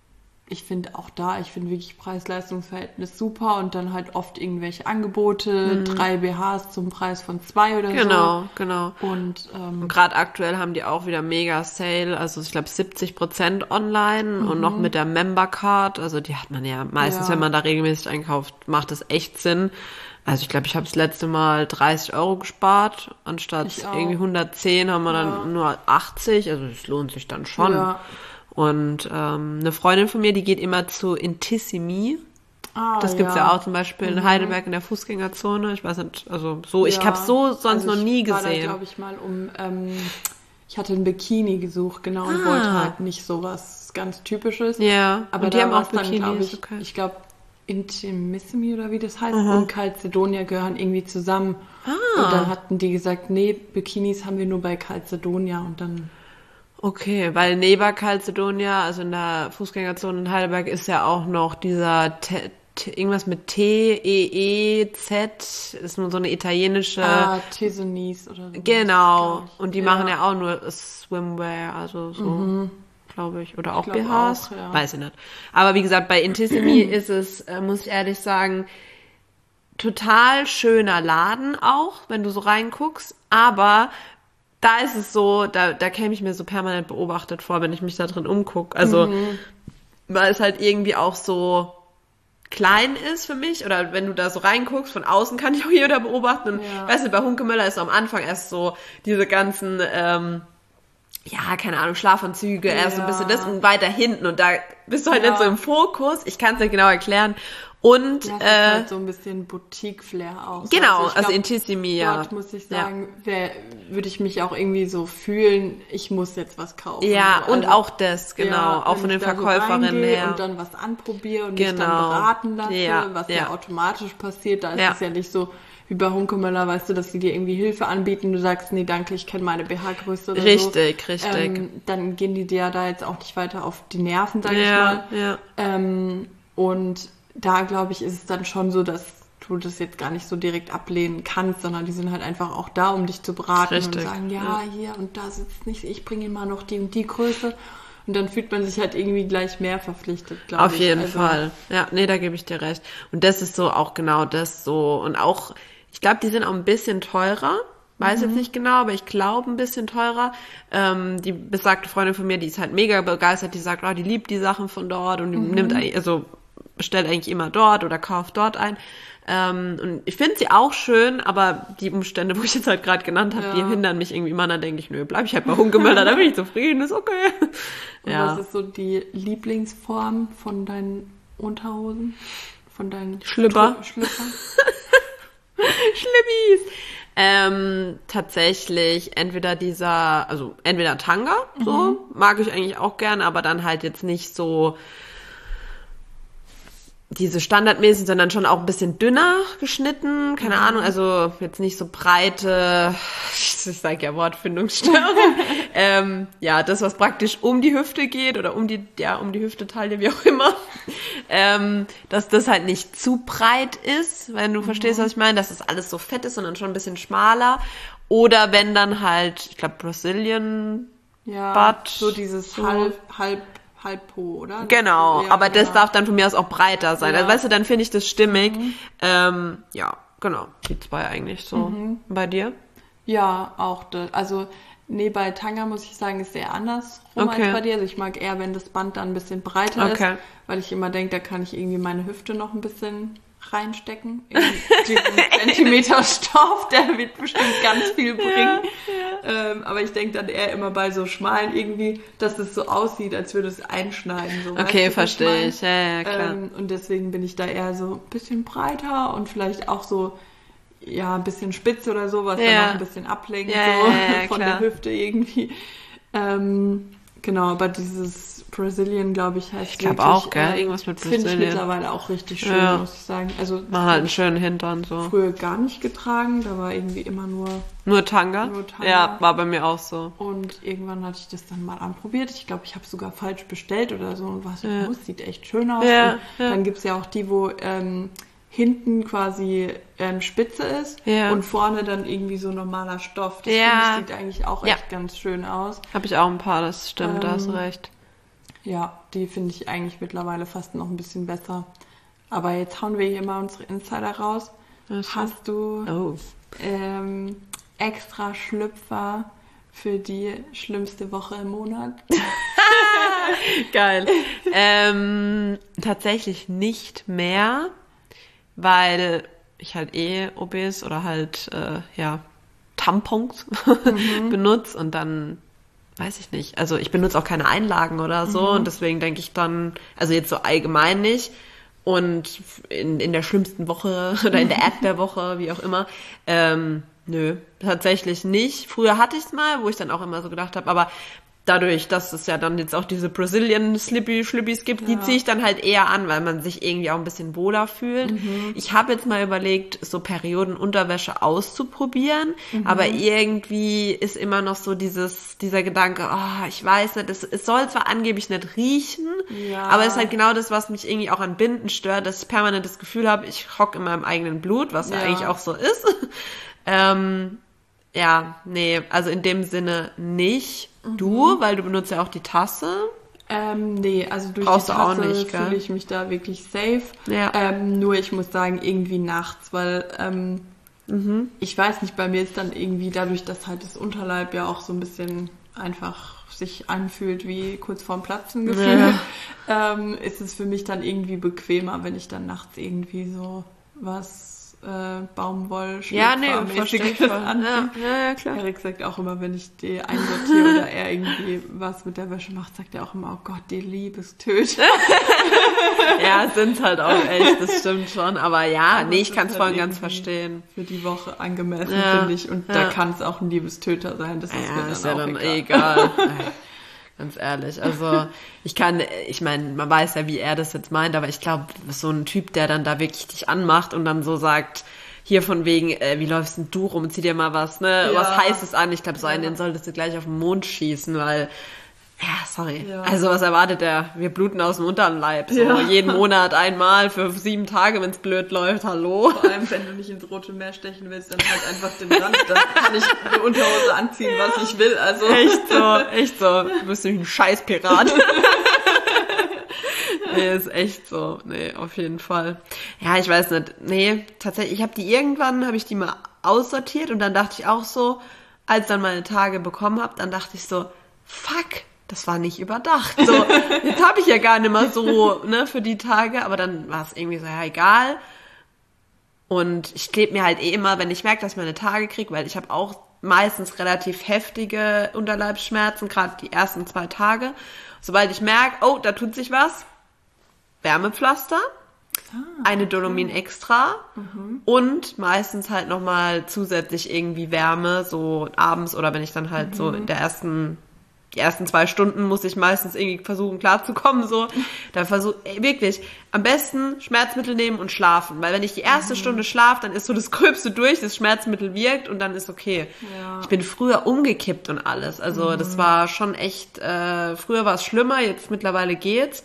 ich finde auch da, ich finde wirklich Preis-Leistungs-Verhältnis super und dann halt oft irgendwelche Angebote, drei B Hs zum Preis von zwei oder Genau, genau. so. Und ähm, Und gerade aktuell haben die auch wieder mega Sale, also ich glaube siebzig Prozent online und noch mit der Member Card, also die hat man ja meistens, Ja. wenn man da regelmäßig einkauft, macht das echt Sinn. Also ich glaube, ich habe das letzte Mal dreißig Euro gespart, anstatt Ich auch. irgendwie hundertzehn haben wir Ja. dann nur achtzig, also es lohnt sich dann schon. Ja. Und ähm, eine Freundin von mir, die geht immer zu Intissimi. ah, Das gibt's ja. auch zum Beispiel in Heidelberg in der Fußgängerzone. Ich weiß nicht, also so, ich Ja. habe so sonst Also noch nie ich war da, gesehen. glaube ich, mal um, ähm, ich hatte ein Bikini gesucht, genau, und Ah. wollte halt nicht so was ganz Typisches. Ja, aber und da die haben war's auch dann, glaube Bikinis, ich, okay. ich glaube, Intimissimi oder wie das heißt, und Calcedonia gehören irgendwie zusammen. Ah. Und dann hatten die gesagt, nee, Bikinis haben wir nur bei Calcedonia und dann, Okay, weil neben Calcedonia, also in der Fußgängerzone in Heidelberg, ist ja auch noch dieser T, T, irgendwas mit T, E, E, Z, ist nur so eine italienische. ah, Tizonis oder so. Genau. glaub ich. Und die machen ja auch nur Swimwear, also so, glaube ich. Oder auch glaub B Hs. auch, ja. Weiß ich nicht. Aber wie gesagt, bei Intissimi ist es, äh, muss ich ehrlich sagen, total schöner Laden auch, wenn du so reinguckst. Aber da ist es so, da, da käme ich mir so permanent beobachtet vor, wenn ich mich da drin umgucke. Also, weil es halt irgendwie auch so klein ist für mich, oder wenn du da so reinguckst, von außen kann ich auch jeder beobachten. Und Ja. weißt du, bei Hunkemöller ist so am Anfang erst so diese ganzen, ähm, ja, keine Ahnung, Schlafanzüge, erst so ein Ja. bisschen das und weiter hinten. Und da bist du halt Ja. nicht so im Fokus. Ich kann es nicht genau erklären. Und, Ja, es äh, ist halt so ein bisschen Boutique-Flair auch. genau, ich also glaub, Intissimi, ja. Dort muss ich sagen, wär, würde ich mich auch irgendwie so fühlen, ich muss jetzt was kaufen. Ja, so. und Also, auch das, genau, ja, auch wenn von den ich da so Verkäuferinnen reingehe her. und dann was anprobiere und mich Genau. dann beraten lasse, Ja, was ja. ja. automatisch passiert. Da ist Ja. es ja nicht so wie bei Hunkemöller, weißt du, dass sie dir irgendwie Hilfe anbieten. Du sagst, nee, danke, ich kenne meine B H-Größe oder Richtig, so. richtig. Ähm, dann gehen die dir da jetzt auch nicht weiter auf die Nerven, sag ich Ja, mal. ja. Ähm, und da, glaube ich, ist es dann schon so, dass du das jetzt gar nicht so direkt ablehnen kannst, sondern die sind halt einfach auch da, um dich zu beraten Richtig, und sagen, ja, ja. hier und da sitzt nicht, ich bringe immer noch die und die Größe. Und dann fühlt man sich halt irgendwie gleich mehr verpflichtet, glaube ich. Auf jeden Also, Fall. Ja, nee, da gebe ich dir recht. Und das ist so auch genau das so. Und auch, ich glaube, die sind auch ein bisschen teurer. Weiß jetzt nicht genau, aber ich glaube ein bisschen teurer. Ähm, die besagte Freundin von mir, die ist halt mega begeistert, die sagt, oh, die liebt die Sachen von dort und die nimmt eigentlich, also bestellt eigentlich immer dort oder kauft dort ein. Ähm, und ich finde sie auch schön, aber die Umstände, wo ich jetzt halt gerade genannt habe, Ja. die hindern mich irgendwie immer. Dann denke ich, nö, bleib ich halt bei Hunkemöller, da bin ich zufrieden, ist okay. Und Ja. was ist so die Lieblingsform von deinen Unterhosen? Von deinen Schlüpper. Tr- Schlüppern? Schlimmis. Ähm, tatsächlich entweder dieser, also entweder Tanga, so, mag ich eigentlich auch gerne, aber dann halt jetzt nicht so diese standardmäßig, sondern schon auch ein bisschen dünner geschnitten, keine Ahnung, also jetzt nicht so breite, ich sage ja Wortfindungsstörung. ähm, ja, das, was praktisch um die Hüfte geht oder um die, ja, um die Hüftetaille, wie auch immer, ähm, dass das halt nicht zu breit ist, wenn du mhm. verstehst, was ich meine, dass das alles so fett ist, sondern schon ein bisschen schmaler. Oder wenn dann halt, ich glaube, Brazilian ja, Butt. So dieses so. halb, halb, halb Po, oder? Genau, ja, aber genau. das darf dann von mir aus auch breiter sein. Ja. Also weißt du, dann finde ich das stimmig. Mhm. Ähm, ja, genau. Die zwei eigentlich so. Mhm. Bei dir? Ja, auch das. Also, nee, bei Tanga muss ich sagen, ist sehr andersrum okay. als bei dir. Also ich mag eher, wenn das Band dann ein bisschen breiter okay. ist, weil ich immer denke, da kann ich irgendwie meine Hüfte noch ein bisschen reinstecken. In diesen Zentimeter Stoff, der wird bestimmt ganz viel bringen. Ja, ja. Ähm, aber ich denke dann eher immer bei so schmalen irgendwie, dass es so aussieht, als würde es einschneiden. So, okay, weißt du, verstehe ich. Ja, ja, klar. Ähm, und deswegen bin ich da eher so ein bisschen breiter und vielleicht auch so ja, ein bisschen spitz oder so, was ja. dann noch ein bisschen ablenkt ja, so, ja, ja, von klar. der Hüfte irgendwie. Ähm, genau, aber dieses Brazilian, glaube ich, heißt ich glaube auch, gell? Äh, Irgendwas mit Brazilian. Finde ich mittlerweile auch richtig schön, ja. muss ich sagen. Also man hat einen schönen Hintern so. Früher gar nicht getragen, da war irgendwie immer nur nur Tanga? Nur Tanga. Ja, war bei mir auch so. Und irgendwann hatte ich das dann mal anprobiert. Ich glaube, ich habe es sogar falsch bestellt oder so und war so, ja. oh, sieht echt schön aus. Ja, und ja. dann gibt es ja auch die, wo ähm, hinten quasi ähm, Spitze ist ja. und vorne dann irgendwie so normaler Stoff. Das ja. finde ich, sieht eigentlich auch ja. echt ganz schön aus. Habe ich auch ein paar, das stimmt, ähm, da hast du recht. Ja, die finde ich eigentlich mittlerweile fast noch ein bisschen besser. Aber jetzt hauen wir hier mal unsere Insider raus. Hast du oh. ähm, extra Schlüpfer für die schlimmste Woche im Monat? Geil. ähm, tatsächlich nicht mehr, weil ich halt eh obes oder halt äh, ja Tampons mhm. benutze und dann weiß ich nicht. Also ich benutze auch keine Einlagen oder so mhm. und deswegen denke ich dann, also jetzt so allgemein nicht und in, in der schlimmsten Woche oder in der App der Woche, wie auch immer, ähm, nö, tatsächlich nicht. Früher hatte ich es mal, wo ich dann auch immer so gedacht habe, aber dadurch, dass es ja dann jetzt auch diese Brazilian Slippy Schlippis gibt, ja. die ziehe ich dann halt eher an, weil man sich irgendwie auch ein bisschen wohler fühlt. Mhm. Ich habe jetzt mal überlegt, so Periodenunterwäsche auszuprobieren, mhm. aber irgendwie ist immer noch so dieses dieser Gedanke, oh, ich weiß nicht, es, es soll zwar angeblich nicht riechen, ja. aber es ist halt genau das, was mich irgendwie auch an Binden stört, dass ich permanent das Gefühl habe, ich hock in meinem eigenen Blut, was ja, ja eigentlich auch so ist. ähm, ja, nee, also in dem Sinne nicht. Du, weil du benutzt ja auch die Tasse. Ähm, nee, also durch Brauchst die du auch Tasse nicht, gell? fühle ich mich da wirklich safe. Ja. Ähm, nur ich muss sagen, irgendwie nachts, weil ähm, mhm. ich weiß nicht, bei mir ist dann irgendwie dadurch, dass halt das Unterleib ja auch so ein bisschen einfach sich anfühlt wie kurz vorm Platzen gefühlt, ja. ähm, ist es für mich dann irgendwie bequemer, wenn ich dann nachts irgendwie so was Äh, Baumwoll, ja, nee, verstehe anziehen. Ja, ja, ja, klar. Erik sagt auch immer, wenn ich die einsortiere oder er irgendwie was mit der Wäsche macht, sagt er auch immer, oh Gott, die Liebestöte. Ja, sind halt auch echt, das stimmt schon. Aber ja, aber nee, ich kann es voll und ganz verstehen. Für die Woche angemessen, ja, finde ich. Und ja. da kann es auch ein Liebestöter sein. Das ist ja, mir dann ist ja auch dann egal. egal. Ganz ehrlich, also ich kann, ich meine, man weiß ja, wie er das jetzt meint, aber ich glaube, so ein Typ, der dann da wirklich dich anmacht und dann so sagt, hier von wegen, äh, wie läufst denn du rum, zieh dir mal was, ne, ja. was Heißes an. Ich glaube, so einen, ja. den solltest du gleich auf den Mond schießen, weil, ja, sorry. Ja. Also was erwartet der? Wir bluten aus dem Unterleib, so ja. jeden Monat einmal für sieben Tage, wenn's blöd läuft, hallo. Vor allem, wenn du nicht ins Rote Meer stechen willst, dann halt einfach den Rand, dann kann ich eine Unterhose anziehen, was ich will, also. Echt so, echt so. Du bist nämlich ein Scheißpirat. Nee, ist echt so. Nee, auf jeden Fall. Ja, ich weiß nicht. Nee, tatsächlich, ich habe die irgendwann, habe ich die mal aussortiert und dann dachte ich auch so, als ich dann meine Tage bekommen habe, dann dachte ich so, fuck, das war nicht überdacht. So, jetzt habe ich ja gar nicht mehr so, ne, für die Tage, aber dann war es irgendwie so, ja, egal. Und ich klebe mir halt eh immer, wenn ich merke, dass ich meine Tage kriege, weil ich habe auch meistens relativ heftige Unterleibsschmerzen, gerade die ersten zwei Tage. Sobald ich merke, oh, da tut sich was, Wärmepflaster, ah, eine Dolomin okay. extra mhm. und meistens halt nochmal zusätzlich irgendwie Wärme, so abends oder wenn ich dann halt mhm. so in der ersten die ersten zwei Stunden muss ich meistens irgendwie versuchen klarzukommen, so. Dann versuch, ey, wirklich, am besten Schmerzmittel nehmen und schlafen. Weil wenn ich die erste mhm. Stunde schlafe, dann ist so das Gröbste durch, das Schmerzmittel wirkt und dann ist okay. Ja. Ich bin früher umgekippt und alles. Also mhm. das war schon echt, äh, früher war es schlimmer, jetzt mittlerweile geht's.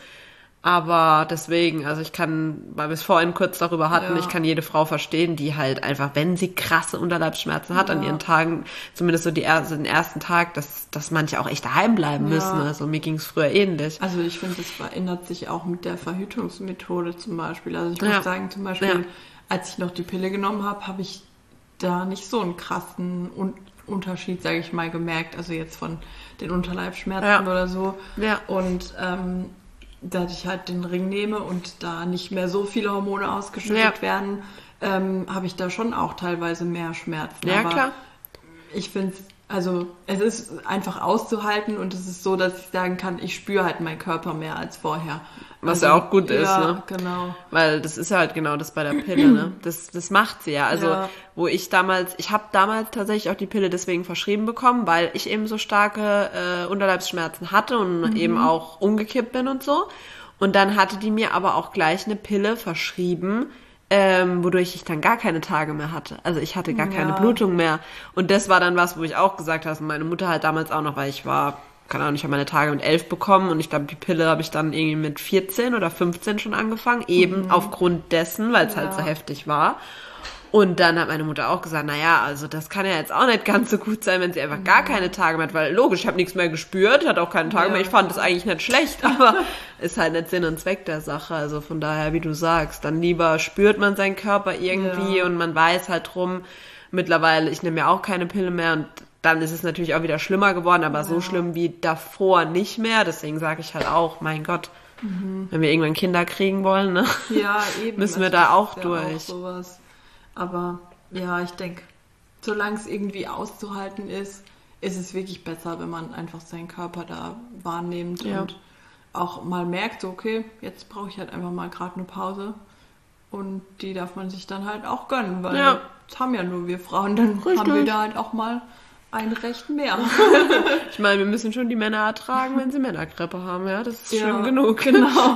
Aber deswegen, also ich kann, weil wir es vorhin kurz darüber hatten, ja. ich kann jede Frau verstehen, die halt einfach, wenn sie krasse Unterleibsschmerzen hat ja. an ihren Tagen, zumindest so die erste, den ersten Tag, dass, dass manche auch echt daheim bleiben ja. müssen. Also mir ging es früher ähnlich. Also ich finde, das verändert sich auch mit der Verhütungsmethode zum Beispiel. Also ich muss ja. sagen, zum Beispiel, ja. als ich noch die Pille genommen habe, habe ich da nicht so einen krassen Un- Unterschied, sage ich mal, gemerkt. Also jetzt von den Unterleibsschmerzen ja. oder so. Ja. Und ähm, dass ich halt den Ring nehme und da nicht mehr so viele Hormone ausgeschüttet ja. werden, ähm, habe ich da schon auch teilweise mehr Schmerzen. Ja, aber klar. Ich finde es, also es ist einfach auszuhalten und es ist so, dass ich sagen kann, ich spüre halt meinen Körper mehr als vorher. Was also, ja auch gut ist, ja, ne? Genau. Weil das ist ja halt genau das bei der Pille, ne? Das, das macht sie ja. Also, ja. wo ich damals, ich habe damals tatsächlich auch die Pille deswegen verschrieben bekommen, weil ich eben so starke äh, Unterleibsschmerzen hatte und mhm. eben auch umgekippt bin und so. Und dann hatte die mir aber auch gleich eine Pille verschrieben, ähm, wodurch ich dann gar keine Tage mehr hatte. Also ich hatte gar ja. keine Blutung mehr. Und das war dann was, wo ich auch gesagt habe, meine Mutter halt damals auch noch, weil ich war... keine Ahnung, ich habe meine Tage mit elf bekommen und ich glaube, die Pille habe ich dann irgendwie mit vierzehn oder fünfzehn schon angefangen, eben mhm. aufgrund dessen, weil es ja. halt so heftig war. Und dann hat meine Mutter auch gesagt, naja, also das kann ja jetzt auch nicht ganz so gut sein, wenn sie einfach gar keine Tage mehr hat, weil logisch, ich habe nichts mehr gespürt, hat auch keine Tage ja, mehr, ich fand das eigentlich nicht schlecht, aber ist halt nicht Sinn und Zweck der Sache, also von daher, wie du sagst, dann lieber spürt man seinen Körper irgendwie ja. und man weiß halt drum, mittlerweile, ich nehme ja auch keine Pille mehr und dann ist es natürlich auch wieder schlimmer geworden, aber ja. so schlimm wie davor nicht mehr. Deswegen sage ich halt auch, mein Gott, mhm. wenn wir irgendwann Kinder kriegen wollen, ne? Ja, eben. müssen wir da auch durch. Auch sowas. Aber ja, ich denke, solange es irgendwie auszuhalten ist, ist es wirklich besser, wenn man einfach seinen Körper da wahrnimmt ja. und auch mal merkt, so, okay, jetzt brauche ich halt einfach mal gerade eine Pause. Und die darf man sich dann halt auch gönnen, weil ja. das haben ja nur wir Frauen, dann Richtig. haben wir da halt auch mal ein Recht mehr. Ich meine, wir müssen schon die Männer ertragen, wenn sie Männergrippe haben, ja, das ist ja, schlimm genug. Genau.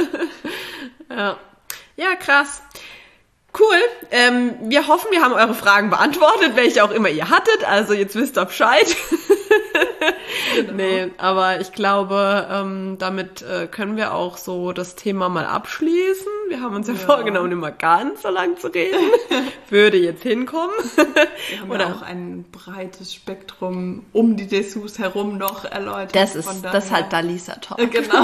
ja. ja, krass. Cool. Ähm, wir hoffen, wir haben eure Fragen beantwortet, welche auch immer ihr hattet. Also jetzt wisst ihr Bescheid. Genau. Nee, aber ich glaube, ähm, damit äh, können wir auch so das Thema mal abschließen. Wir haben uns ja, ja. vorgenommen, immer ganz so lang zu reden. Würde jetzt hinkommen. Wir haben Oder ja auch ein breites Spektrum um die Dessous herum noch erläutert. Das ist, das ist halt Dalisa Talk. Genau.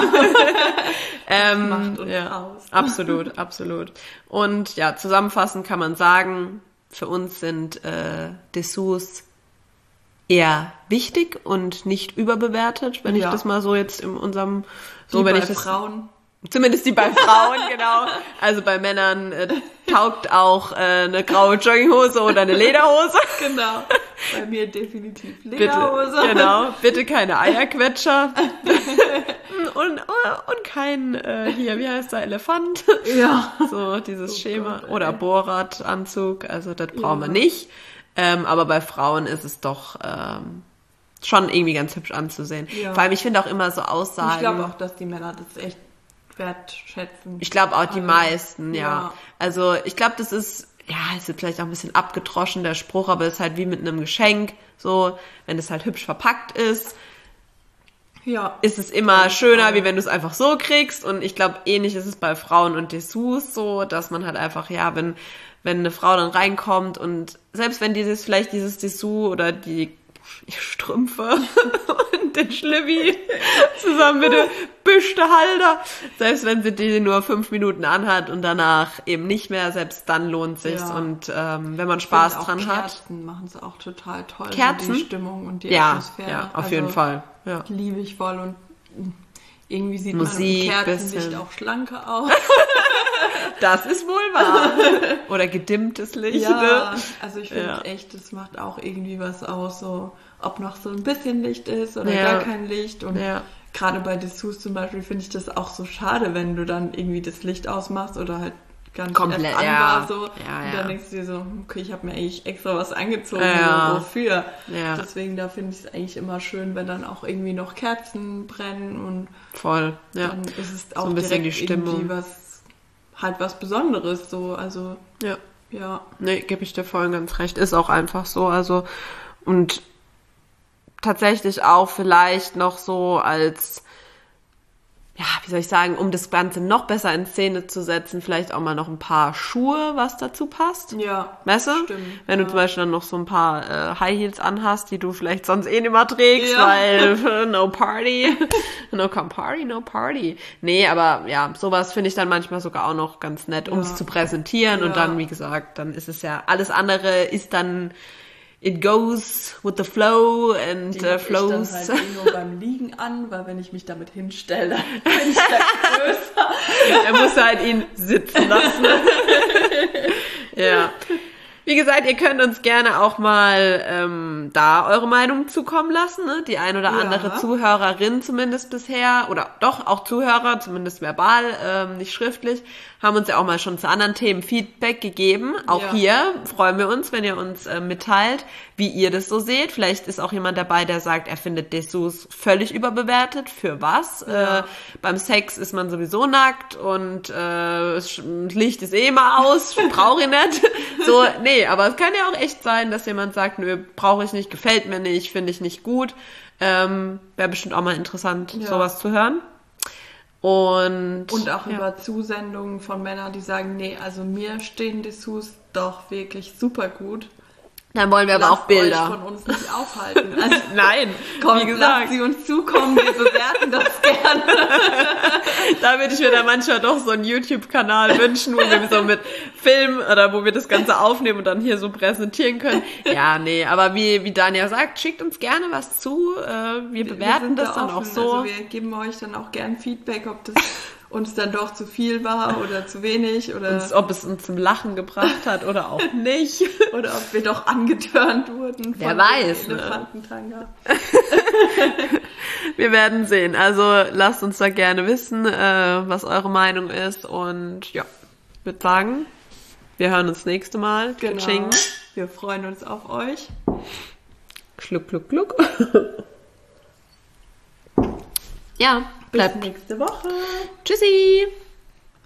ähm, das macht uns ja, aus. Absolut, absolut. Und ja, zusammenfassend kann man sagen, für uns sind äh, Dessous eher wichtig und nicht überbewertet, wenn ja. ich das mal so jetzt in unserem so die wenn bei ich das Frauen zumindest die bei Frauen genau, also bei Männern äh, taugt auch äh, eine graue Jogginghose oder eine Lederhose. Genau. Bei mir definitiv Lederhose. Bitte, genau, bitte keine Eierquetscher. und, und kein, äh, hier, wie heißt der, Elefant? Ja. So dieses oh Schema. Gott, oder Bohrradanzug, also das brauchen ja. wir nicht. Ähm, aber bei Frauen ist es doch ähm, schon irgendwie ganz hübsch anzusehen. Ja. Vor allem, ich finde auch immer so Aussagen. Ich glaube auch, dass die Männer das echt wertschätzen. Ich glaube auch die also, meisten, ja. ja. Also ich glaube, das ist, ja, ist jetzt vielleicht auch ein bisschen abgedroschen, der Spruch, aber es ist halt wie mit einem Geschenk, so, wenn es halt hübsch verpackt ist, ja. ist es immer schöner, wie wenn du es einfach so kriegst. Und ich glaube, ähnlich ist es bei Frauen und Dessous so, dass man halt einfach, ja, wenn wenn eine Frau dann reinkommt und selbst wenn dieses vielleicht dieses Dessous oder die Strümpfe und den Schlübbi zusammen mit dem Büschte Halter, selbst wenn sie die nur fünf Minuten anhat und danach eben nicht mehr, selbst dann lohnt sich's. Ja. Und ähm, wenn man Spaß dran Kerzen hat. Kerzen machen es auch total toll. Kerzen? Die Stimmung und die ja, Atmosphäre. Ja, auf also, jeden Fall. Ja. Liebe ich voll und irgendwie sieht Musik, man im Kerzenlicht auch schlanker aus. Das ist wohl wahr. Oder gedimmtes Licht. Ja, also ich finde ja. echt, das macht auch irgendwie was aus, so ob noch so ein bisschen Licht ist oder ja. gar kein Licht. Und ja. gerade bei Dessous zum Beispiel finde ich das auch so schade, wenn du dann irgendwie das Licht ausmachst oder halt gar nicht Komplett, erst an ja. war. So. Ja, und ja. dann denkst du dir so, okay, ich habe mir eigentlich extra was angezogen, Ja. so, wofür? Ja. Deswegen, da finde ich es eigentlich immer schön, wenn dann auch irgendwie noch Kerzen brennen und Voll, ja. dann ist es auch So ein bisschen direkt die Stimmung. irgendwie was, halt was Besonderes, so, also, Ja. ja. Nee, gebe ich dir voll und ganz recht. Ist auch einfach so. Also, und tatsächlich auch vielleicht noch so als, ja, wie soll ich sagen, um das Ganze noch besser in Szene zu setzen, vielleicht auch mal noch ein paar Schuhe, was dazu passt. Ja, Weißt du? stimmt, Wenn du ja. zum Beispiel dann noch so ein paar äh, High Heels anhast, die du vielleicht sonst eh nicht mehr trägst, Ja. weil äh, no party. No come party, no party. Nee, aber ja, sowas finde ich dann manchmal sogar auch noch ganz nett, um es Ja. zu präsentieren. Und Ja. dann, wie gesagt, dann ist es ja, alles andere ist dann, it goes with the flow and Die uh, hab flows. ich dann halt eh nur beim Liegen an, weil wenn ich mich damit hinstelle, bin ich halt größer. Er muss halt ihn sitzen lassen. Ja. Wie gesagt, ihr könnt uns gerne auch mal ähm, da eure Meinung zukommen lassen. Ne? Die ein oder Ja. andere Zuhörerin zumindest bisher, oder doch auch Zuhörer, zumindest verbal, ähm, nicht schriftlich, haben uns ja auch mal schon zu anderen Themen Feedback gegeben. Auch Ja. hier freuen wir uns, wenn ihr uns äh, mitteilt, wie ihr das so seht. Vielleicht ist auch jemand dabei, der sagt, er findet Dessous völlig überbewertet. Für was? Ja. Äh, beim Sex ist man sowieso nackt und äh, das Licht ist eh immer aus, brauche ich nicht. So, nee, aber es kann ja auch echt sein, dass jemand sagt, nö, brauche ich nicht, gefällt mir nicht, finde ich nicht gut. Ähm, wäre bestimmt auch mal interessant, Ja. sowas zu hören. Und, Und auch ja. über Zusendungen von Männern, die sagen, nee, also mir stehen Dessous doch wirklich super gut. Dann wollen wir aber Lasst auch Bilder. euch von uns nicht aufhalten. Also, Nein, kommt, wie gesagt, lasst sie uns zukommen, wir bewerten das gerne. da würde ich mir dann manchmal doch so einen YouTube-Kanal wünschen, wo wir so mit Film oder wo wir das Ganze aufnehmen und dann hier so präsentieren können. Ja, nee, aber wie, wie Dania sagt, schickt uns gerne was zu. Äh, wir bewerten sind das da dann offen. auch so. Also wir geben euch dann auch gern Feedback, ob das uns dann doch zu viel war oder zu wenig oder, Und ob es uns zum Lachen gebracht hat oder auch nicht. oder ob wir doch angetörnt wurden. Wer von weiß, dem ne? Elefantentanga. Wir werden sehen. Also lasst uns da gerne wissen, äh, was eure Meinung ist. Und ja, ich würde sagen, wir hören uns nächste Mal. Genau. Tsching. Wir freuen uns auf euch. Schluck, schluck, schluck. Ja, Bis bleibt. nächste Woche. Tschüssi.